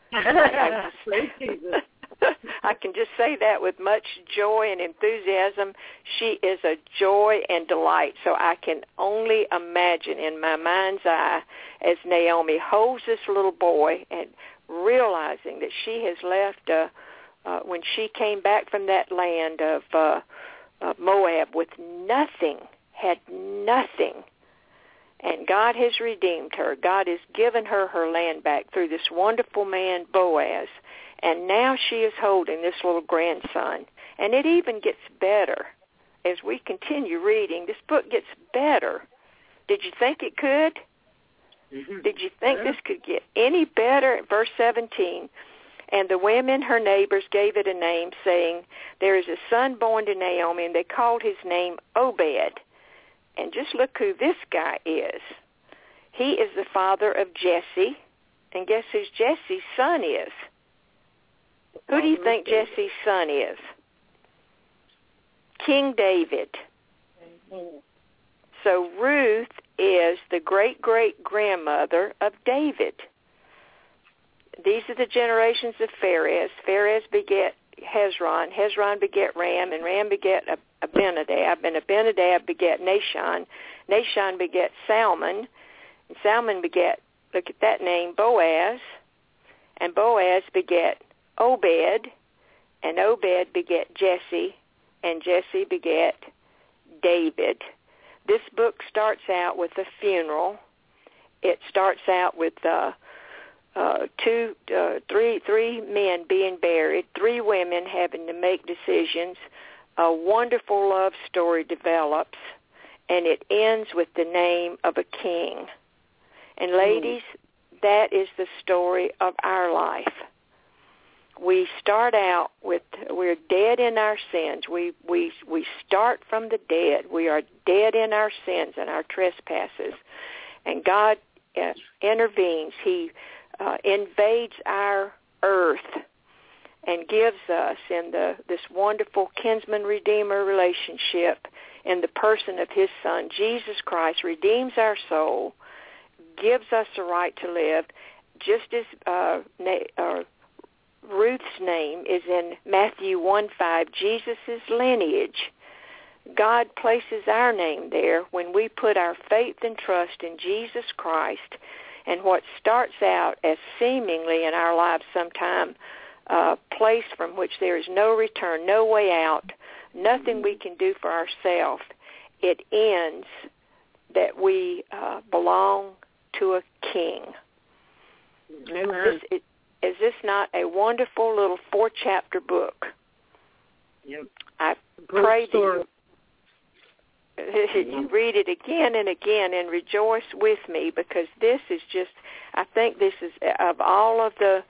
I can just say that with much joy and enthusiasm. She is a joy and delight. So I can only imagine in my mind's eye as Naomi holds this little boy and realizing that she has left, when she came back from that land of Moab with nothing, had nothing, And God has redeemed her. God has given her her land back through this wonderful man, Boaz. And now she is holding this little grandson. And it even gets better. As we continue reading, this book gets better. Did you think it could? Mm-hmm. Did you think this could get any better? Verse 17, and the women, her neighbors, gave it a name, saying, there is a son born to Naomi, and they called his name Obed. And just look who this guy is. He is the father of Jesse, and guess who Jesse's son is? Who do you think Jesse's son is? King David. So Ruth is the great-great-grandmother of David. These are the generations of Pharez. Pharez beget Hezron. Hezron beget Ram, and Ram beget Abinadab, and Abinadab beget Nahshon. Nahshon beget Salmon, and Salmon beget, look at that name, Boaz, and Boaz beget Obed, and Obed beget Jesse, and Jesse beget David. This book starts out with a funeral. It starts out with three men being buried, 3 women having to make decisions. A wonderful love story develops, and it ends with the name of a king. And ladies, that is the story of our life. We start out with, we're dead in our sins. We start from the dead. We are dead in our sins and our trespasses. And God intervenes. He invades our earth and gives us in this wonderful kinsman-redeemer relationship in the person of his Son, Jesus Christ, redeems our soul, gives us the right to live, just as Ruth's name is in Matthew 1:5, Jesus' lineage. God places our name there when we put our faith and trust in Jesus Christ, and what starts out as seemingly in our lives sometime a place from which there is no return, no way out, nothing we can do for ourselves, it ends that we belong to a king. Amen. Is this not a wonderful little 4-chapter book? Yep. I pray that you read it again and again and rejoice with me, because this is just, I think this is, of all of the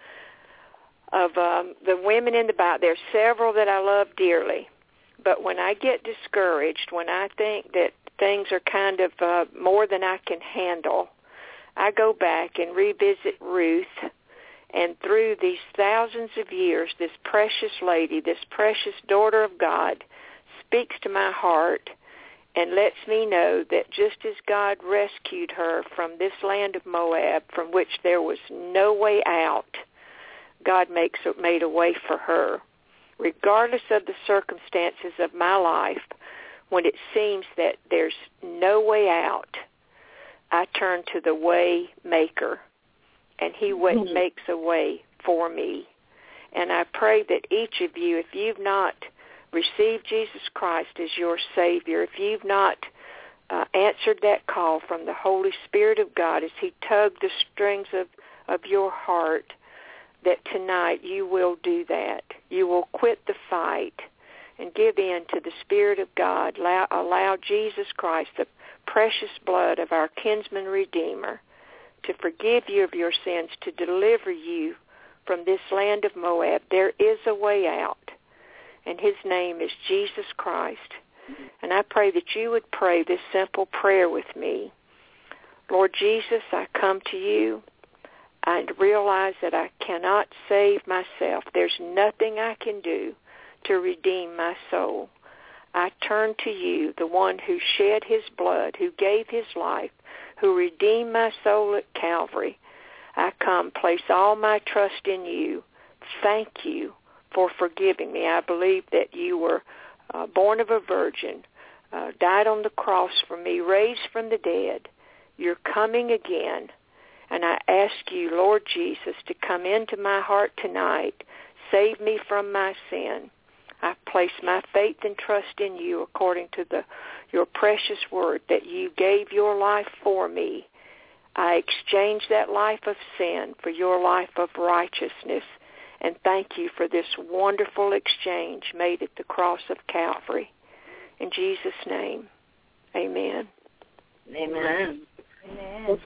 women in the Bible, there's several that I love dearly. But when I get discouraged, when I think that things are kind of more than I can handle, I go back and revisit Ruth. And through these thousands of years, this precious lady, this precious daughter of God, speaks to my heart and lets me know that just as God rescued her from this land of Moab, from which there was no way out, God made a way for her. Regardless of the circumstances of my life, when it seems that there's no way out, I turn to the way maker, and he makes a way for me. And I pray that each of you, if you've not received Jesus Christ as your Savior, if you've not answered that call from the Holy Spirit of God as he tugged the strings of your heart, that tonight you will do that. You will quit the fight and give in to the Spirit of God. Allow Jesus Christ, the precious blood of our kinsman Redeemer, to forgive you of your sins, to deliver you from this land of Moab. There is a way out, and his name is Jesus Christ. And I pray that you would pray this simple prayer with me. Lord Jesus, I come to you. I realize that I cannot save myself. There's nothing I can do to redeem my soul. I turn to you, the one who shed his blood, who gave his life, who redeemed my soul at Calvary. I come, place all my trust in you. Thank you for forgiving me. I believe that you were born of a virgin, died on the cross for me, raised from the dead. You're coming again. And I ask you, Lord Jesus, to come into my heart tonight. Save me from my sin. I place my faith and trust in you according to your precious word, that you gave your life for me. I exchange that life of sin for your life of righteousness. And thank you for this wonderful exchange made at the cross of Calvary. In Jesus' name, amen. Amen. Amen.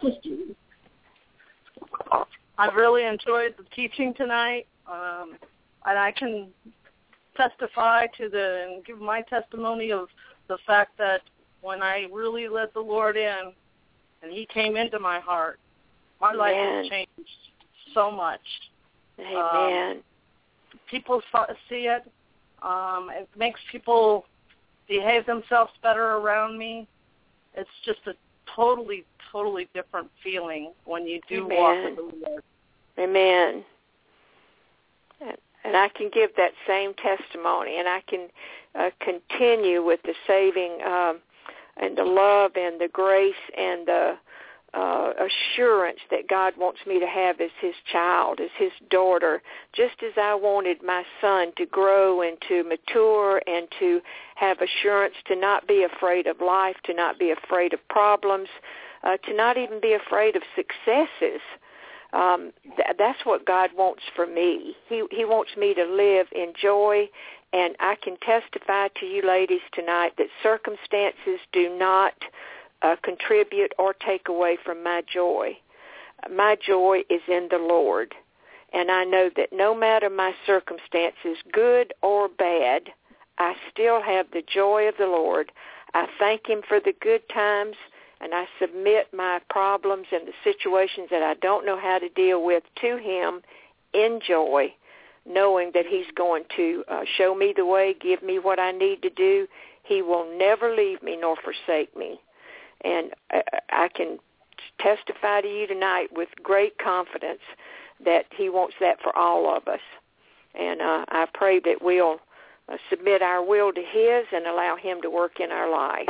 I've really enjoyed the teaching tonight, and I can testify and give my testimony of the fact that when I really let the Lord in and he came into my heart, my life has changed so much. Amen. People see it. It makes people behave themselves better around me. It's just a totally, totally different feeling when you do walk with the Lord. Amen. And I can give that same testimony, and I can continue with the saving and the love and the grace and the assurance that God wants me to have as his child, as his daughter, just as I wanted my son to grow and to mature and to have assurance to not be afraid of life, to not be afraid of problems, to not even be afraid of successes. That's what God wants for me. He wants me to live in joy, and I can testify to you ladies tonight that circumstances do not contribute or take away from my joy. My joy is in the Lord, and I know that no matter my circumstances, good or bad, I still have the joy of the Lord. I thank him for the good times, and I submit my problems and the situations that I don't know how to deal with to him in joy, knowing that he's going to show me the way, give me what I need to do. He will never leave me nor forsake me. And I can testify to you tonight with great confidence that he wants that for all of us. And I pray that we'll submit our will to his and allow him to work in our life.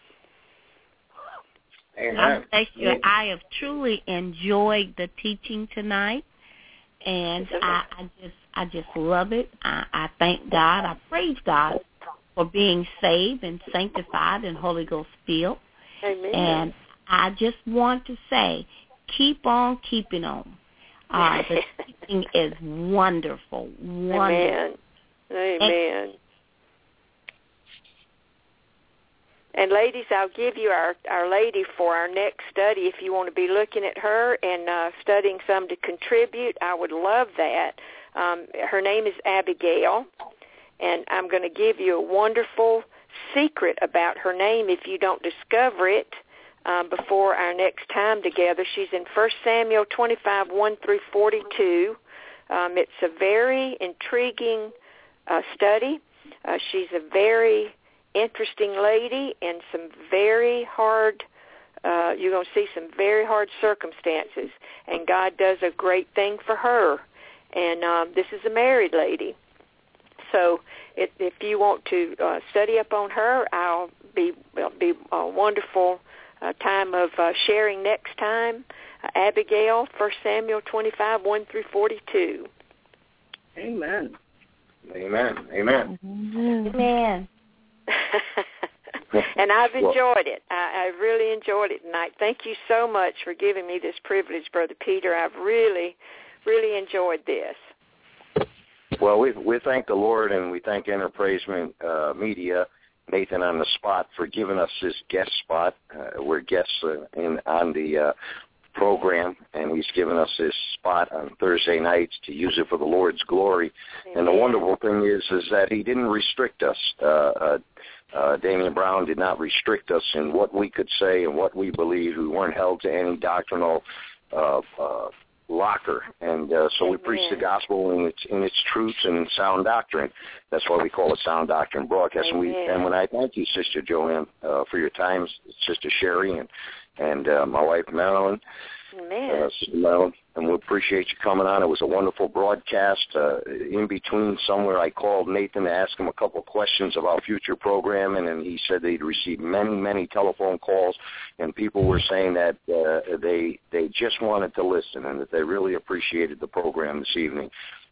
Amen. I have truly enjoyed the teaching tonight, and I just love it. I thank God. I praise God for being saved and sanctified and Holy Ghost filled. Amen. And I just want to say, keep on keeping on. The teaching is wonderful. Amen. Amen. And ladies, I'll give you our lady for our next study. If you want to be looking at her and studying some to contribute, I would love that. Her name is Abigail, and I'm going to give you a wonderful secret about her name if you don't discover it before our next time together. She's in 1 Samuel 25, 1 through 42. It's a very intriguing study. She's a very interesting lady and some very hard, you're going to see some very hard circumstances. And God does a great thing for her. And this is a married lady. So if you want to study up on her, it'll be a wonderful time of sharing next time. Abigail, 1 Samuel 25, 1 through 42. Amen. Amen. Amen. Amen. And I've enjoyed it. I really enjoyed it tonight. Thank you so much for giving me this privilege, Brother Peter. I've really, really enjoyed this. Well, we thank the Lord, and we thank Enterpraisement Media, Nathan on the Spot, for giving us this guest spot. We're guests on the program, and he's given us this spot on Thursday nights to use it for the Lord's glory. Amen. And the wonderful thing is that he didn't restrict us. Damian Brown did not restrict us in what we could say and what we believe. We weren't held to any doctrinal locker, and so we preach the gospel in its truths and sound doctrine. That's why we call it Sound Doctrine Broadcast. And when I thank you, Sister Joanne, for your time, Sister Sherry, and my wife Marilyn, Sister Marilyn, and we appreciate you coming on. It was a wonderful broadcast. In between, somewhere I called Nathan to ask him a couple of questions about future programming, and he said they'd received many, many telephone calls, and people were saying that they just wanted to listen and that they really appreciated the program this evening.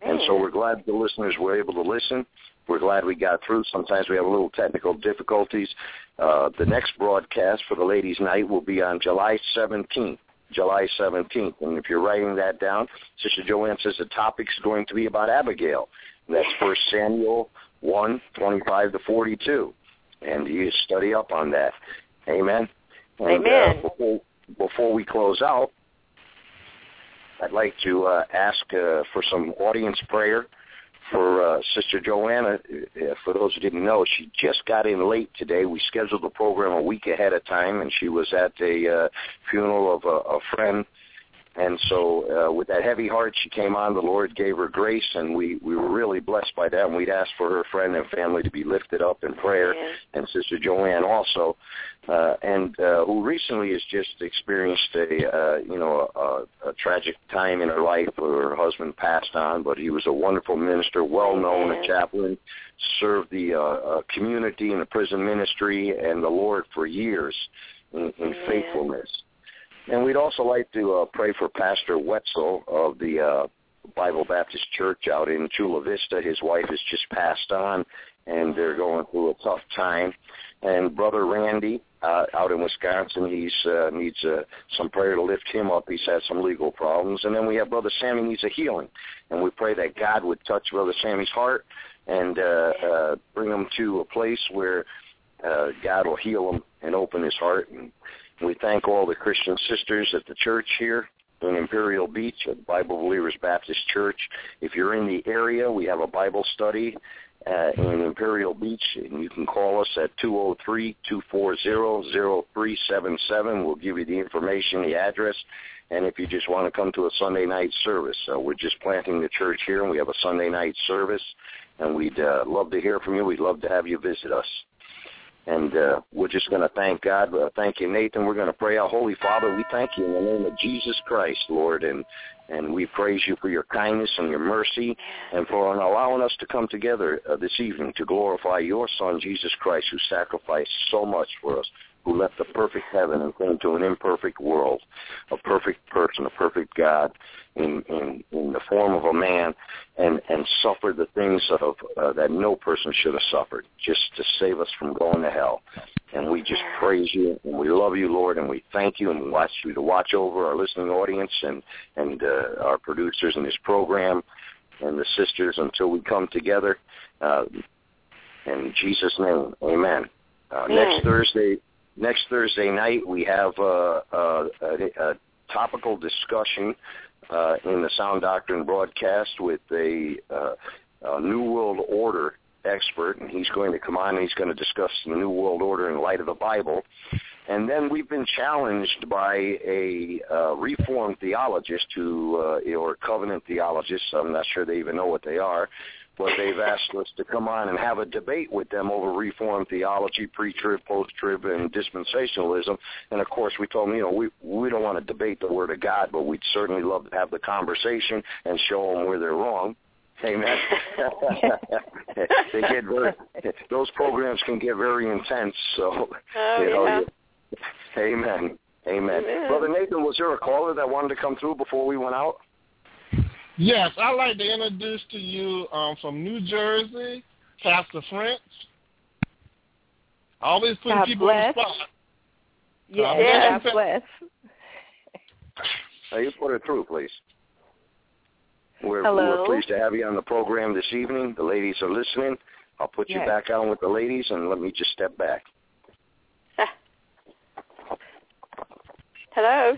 And so we're glad the listeners were able to listen. We're glad we got through. Sometimes we have a little technical difficulties. The next broadcast for the Ladies' Night will be on July 17th. And if you're writing that down, Sister Joanne says the topic's going to be about Abigail. That's 1 Samuel 1:25-42. And you study up on that. Amen. And, Amen. Before we close out, I'd like to ask for some audience prayer for Sister Joanna. For those who didn't know, she just got in late today. We scheduled the program a week ahead of time, and she was at a funeral of a friend. And so with that heavy heart, she came on. The Lord gave her grace, and we were really blessed by that. And we'd asked for her friend and family to be lifted up in prayer, and Sister Joanne also, who recently has just experienced a tragic time in her life where her husband passed on. But he was a wonderful minister, well-known, a chaplain, served the community in the prison ministry and the Lord for years in faithfulness. And we'd also like to pray for Pastor Wetzel of the Bible Baptist Church out in Chula Vista. His wife has just passed on, and they're going through a tough time. And Brother Randy out in Wisconsin, he needs some prayer to lift him up. He's had some legal problems. And then we have Brother Sammy needs a healing. And we pray that God would touch Brother Sammy's heart and bring him to a place where God will heal him and open his heart. And we thank all the Christian sisters at the church here in Imperial Beach at Bible Believers Baptist Church. If you're in the area, we have a Bible study in Imperial Beach, and you can call us at 203-240-0377. We'll give you the information, the address, and if you just want to come to a Sunday night service. We're just planting the church here, and we have a Sunday night service, and we'd love to hear from you. We'd love to have you visit us. And we're just going to thank God. Thank you, Nathan. We're going to pray. Our Holy Father, we thank you in the name of Jesus Christ, Lord, and we praise you for your kindness and your mercy and for allowing us to come together this evening to glorify your Son, Jesus Christ, who sacrificed so much for us, who left the perfect heaven and came to an imperfect world, a perfect person, a perfect God in the form of a man, and suffered the things that no person should have suffered, just to save us from going to hell. And we just praise you, and we love you, Lord, and we thank you, and we ask you to watch over our listening audience and our producers in this program and the sisters until we come together. In Jesus' name, amen. Next Thursday night, we have a topical discussion in the Sound Doctrine broadcast with a New World Order expert, and he's going to come on and he's going to discuss the New World Order in light of the Bible. And then we've been challenged by a Reformed theologist or covenant theologist, I'm not sure they even know what they are, but they've asked us to come on and have a debate with them over Reformed theology, pre-trib, post-trib, and dispensationalism. And, of course, we told them, we don't want to debate the Word of God, but we'd certainly love to have the conversation and show them where they're wrong. Amen. Those programs can get very intense. So, Amen. Brother Nathan, was there a caller that wanted to come through before we went out? Yes, I'd like to introduce to you from New Jersey, Pastor French. I always put people on the spot. Yes, God bless. You put her through, please. We're pleased to have you on the program this evening. The ladies are listening. I'll put you back on with the ladies, and let me just step back. Hello.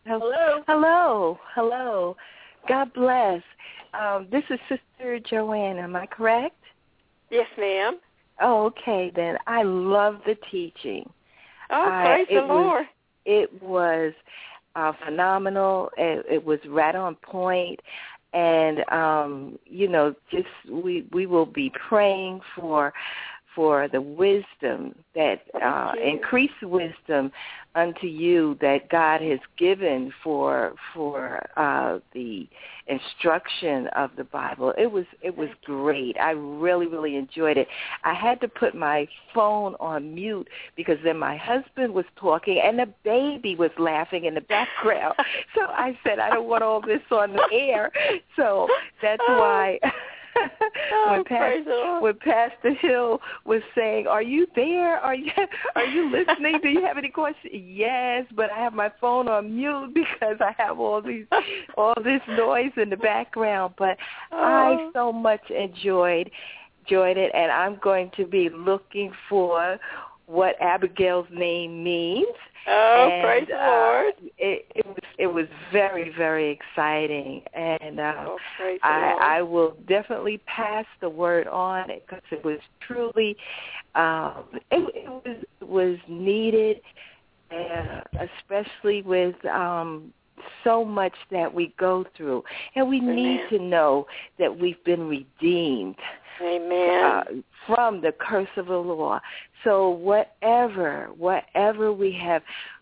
Hello. God bless. This is Sister Joanne. Am I correct? Yes, ma'am. Oh, okay, then. I love the teaching. Oh, praise the Lord. It was phenomenal. It was right on point. And, we will be praying for for the wisdom that increased wisdom unto you that God has given for the instruction of the Bible. It was great. I really enjoyed it. I had to put my phone on mute because then my husband was talking and the baby was laughing in the background. So I said, I don't want all this on the air. So that's why when Pastor Hill was saying, "Are you there? Are you listening? Do you have any questions?" Yes, but I have my phone on mute because I have all this noise in the background. But I so much enjoyed it, and I'm going to be looking for what Abigail's name means. Oh, praise the Lord! It was very, very exciting, and I will definitely pass the word on because it was truly it was needed, especially with so much that we go through, and we need to know that we've been redeemed. Amen. From the curse of the law. So whatever we have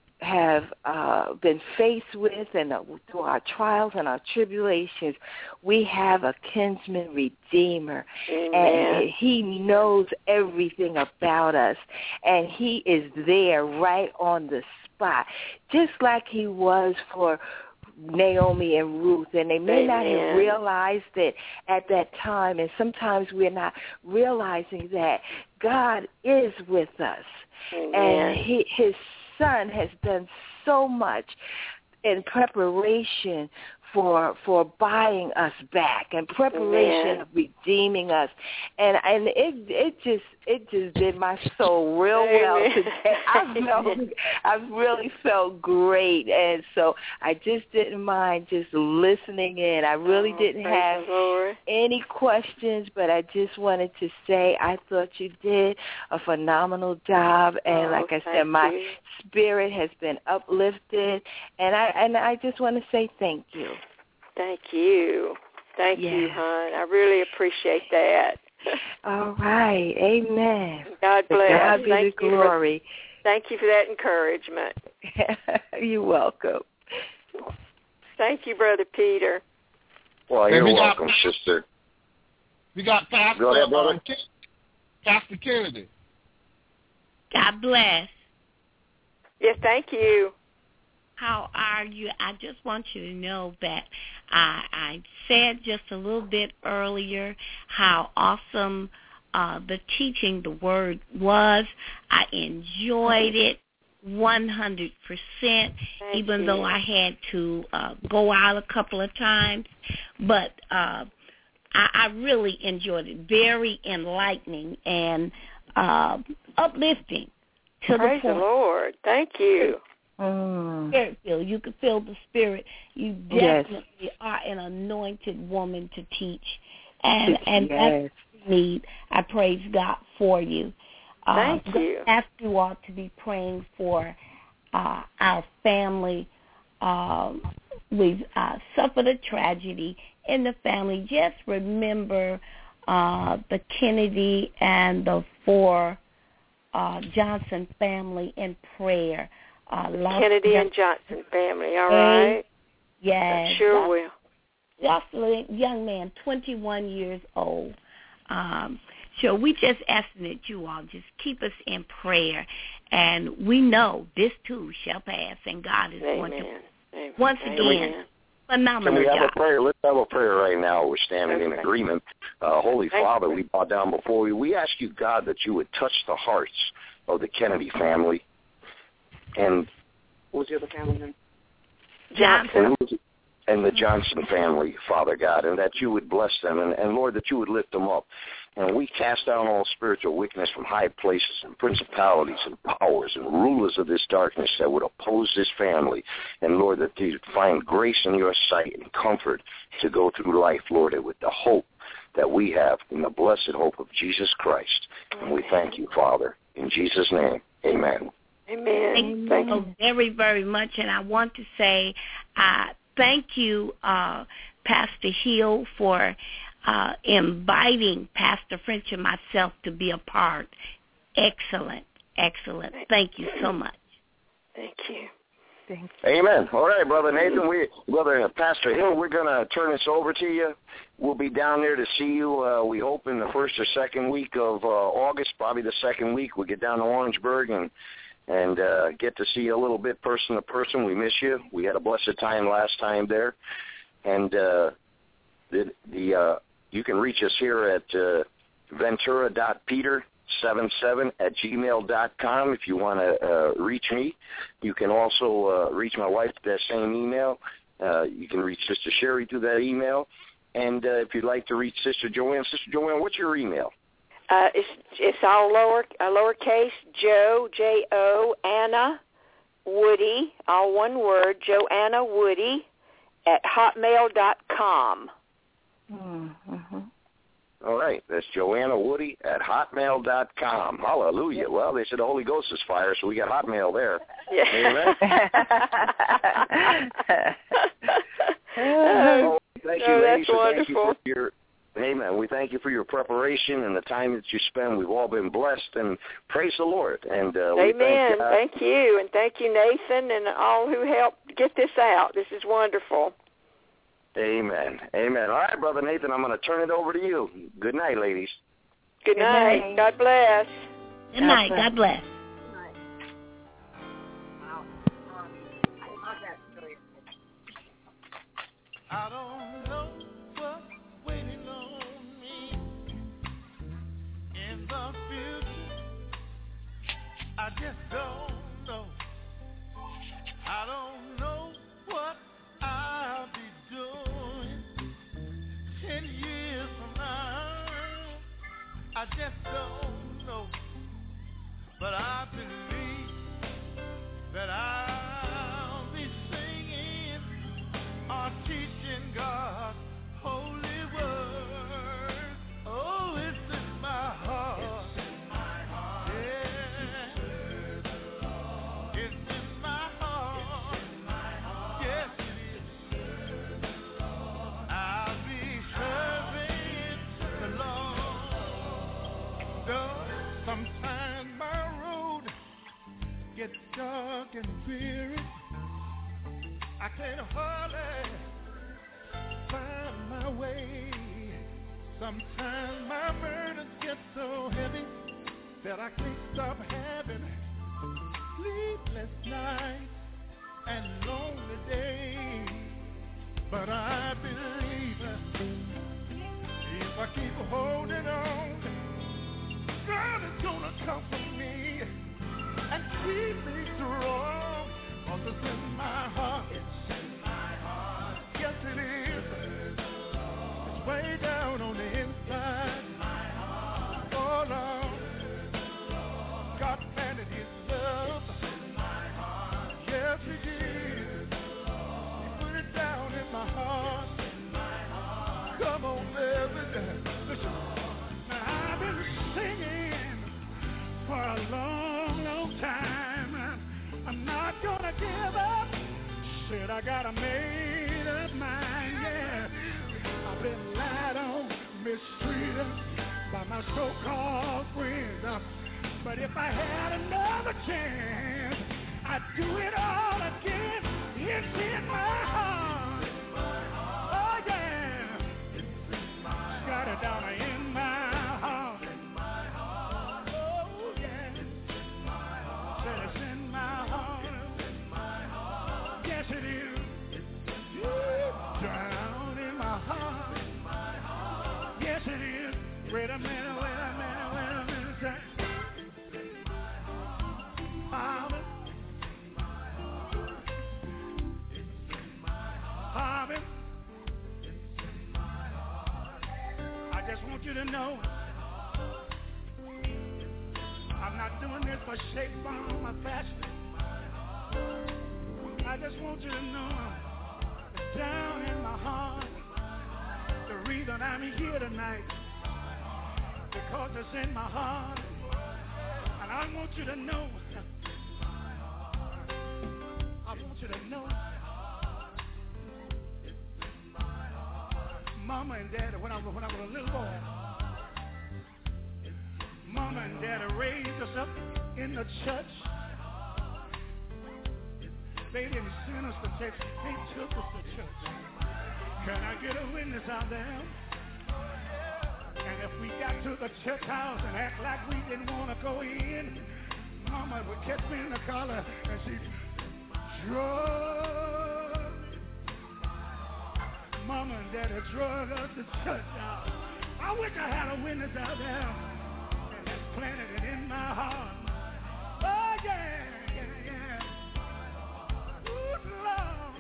been faced with and through our trials and our tribulations, we have a kinsman redeemer. Amen. And he knows everything about us, and he is there right on the spot, just like he was for Naomi and Ruth, and they may not have realized it at that time, and sometimes we're not realizing that God is with us. And his son has done so much in preparation for buying us back, and preparation of redeeming us, and it just did my soul real well today. I really felt great, and so I just didn't mind just listening in. I really didn't have any questions, but I just wanted to say I thought you did a phenomenal job, and like I said, my spirit has been uplifted, and I just want to say thank you. Thank you. Thank you, hon. I really appreciate that. All right. Amen. God bless. God be the glory. Thank you for that encouragement. You're welcome. Thank you, Brother Peter. Well, you're welcome, sister. We got Pastor, Go ahead, brother. Pastor Kennedy. God bless. Yes, thank you. How are you? I just want you to know that I said just a little bit earlier how awesome the teaching, the word was. I enjoyed it 100%, even though I had to go out a couple of times. But I really enjoyed it. Very enlightening and uplifting. Praise the Lord. Thank you. Spirit feel. You can feel the Spirit. You definitely are an anointed woman to teach, and that's what we need. I praise God for you. Thank you. I ask you all to be praying for our family. We've suffered a tragedy in the family. Just remember the Kennedy and the four Johnson family in prayer. Kennedy and Johnson family, all right? Yes. I sure will. Just a young man, 21 years old. So we just asking that you all just keep us in prayer. And we know this too shall pass, and God is going to, once again, phenomenal Can we have job. a prayer? Let's have a prayer right now. We're standing in agreement. Holy Father, we bow down before you. We ask you, God, that you would touch the hearts of the Kennedy family. And what was the other family name? Johnson. And the Johnson family, Father God, and that you would bless them, and Lord, that you would lift them up. And we cast down all spiritual wickedness from high places and principalities and powers and rulers of this darkness that would oppose this family. And, Lord, that they would find grace in your sight and comfort to go through life, Lord, with the hope that we have in the blessed hope of Jesus Christ. And we thank you, Father. In Jesus' name, amen. Amen. Thank you so very, very much. And I want to say thank you, Pastor Hill, for inviting Pastor French and myself to be a part. Excellent. Thank you so much. Thank you. Thank you. Amen. All right, Brother Nathan, Brother Pastor Hill, we're going to turn this over to you. We'll be down there to see you, we hope, in the first or second week of August, probably the second week. We'll get down to Orangeburg and get to see you a little bit person to person. We miss you. We had a blessed time last time there. And you can reach us here at ventura.peter77@gmail.com if you want to reach me. You can also reach my wife at that same email. You can reach Sister Sherry through that email. And if you'd like to reach Sister Joanne, what's your email? It's all lowercase, Joe, J-O, Anna, Woody, all one word, Joanna Woody, @hotmail.com. Mm-hmm. All right, that's Joanna Woody @hotmail.com. Hallelujah. Well, they said the Holy Ghost is fire, so we got Hotmail there. Yeah. Amen. Thank you, ladies. That's wonderful. Amen. We thank you for your preparation and the time that you spend. We've all been blessed, and praise the Lord. And amen. Thank you, and thank you, Nathan, and all who helped get this out. This is wonderful. Amen. All right, Brother Nathan, I'm going to turn it over to you. Good night, ladies. Good night. God bless. Good night. God bless. I don't know what's waiting on me in the future. I just don't know. I don't know what I'll be doing 10 years from now. I just don't know. But I believe that I'll be singing or teaching God's holy word. Oh, it's in my heart. It's in my heart. Yeah. It's in my heart. It's in my heart. Yes, it is. I'll be serving the Lord. Though sometimes my road gets dark and weary, I can't hardly find my way. Sometimes my burdens get so heavy that I can't stop having sleepless nights and lonely days. But I believe if I keep holding on, God is gonna comfort me and keep me strong. 'Cause it's in my heart. It's in my heart. Yes, it is. It's way down on the inside. In my heart. Oh, Lord. God planted His love. It's in my heart. Yes, He did. He put it down in my heart. It's in my heart. Come on, baby. Listen. Now, I've been singing for a long, long time. I'm not gonna give up. Said I got a made up mind, yeah. I've been lied on, mistreated by my so-called friends. But if I had another chance, I'd do it all again. It's in my heart. Oh, yeah. Got it down in my heart. Oh, yeah. Said it's in my heart. Yes, it is. Down in my heart. Yes, it is. Wait a minute. Harvey, I just want you to know I'm not doing this for shape, form, or fashion. I just want you to know it's down in my heart. The reason I'm here tonight, because it's in my heart. And I want you to know, Mama and Daddy, when I was a little boy, Mama and Daddy raised us up in the church. They didn't send us to church, they took us to church. Can I get a witness out there? And if we got to the church house and act like we didn't want to go in, Mama would catch me in the collar and she'd drug. Mama and Daddy drug us to church house. I wish I had a witness out there and that's planted it in my heart. Oh yeah. Love,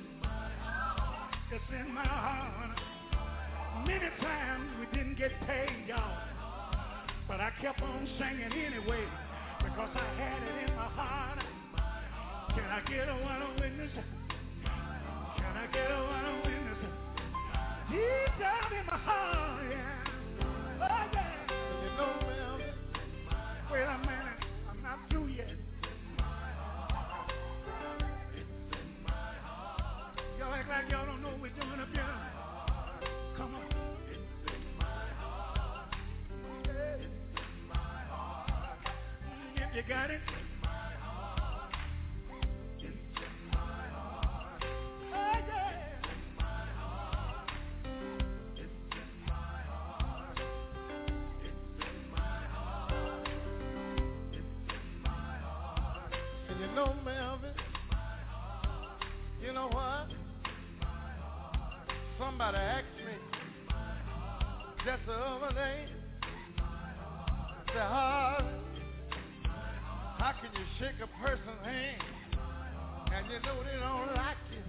it's in my heart. Many times we didn't get paid, y'all, but I kept on singing anyway because I had it in my heart. Can I get a one witness? Can I get a one witness? Deep down in my heart, yeah. Oh yeah. You know, well, wait a minute, I'm not through yet. Y'all act like y'all don't know what we're doing up here. Come on. It's in my heart. It's in my heart. If you got it. It's in my heart. It's in my heart. Oh, yeah. It's in my heart. It's in my heart. It's in my heart. It's in my heart. And you know, Melvin, you know what? Somebody asked me just the other day, said, Harvey, how can you shake a person's hand and you know they don't like you?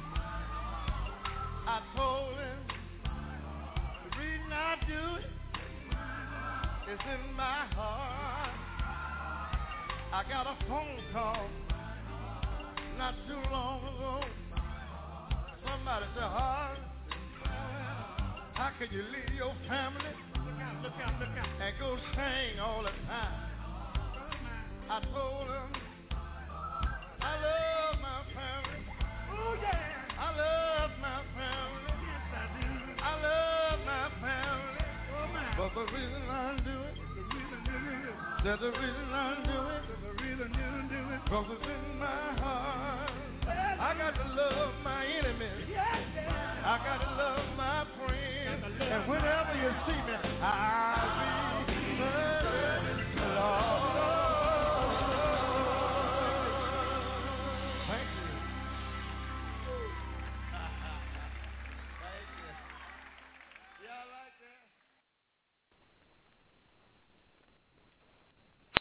I told him, the reason I do it is in my heart. I got a phone call not too long ago. Somebody said, Harvey, how can you leave your family look out, and go sing all the time? I told him, I love my family. Oh, yeah. I love my family. Yes, I do. I love my family. Oh, my. But the reason I do it, there's a reason I do it, because it's in my heart. I got to love my enemies. I got to love my friends. And whenever you see me, I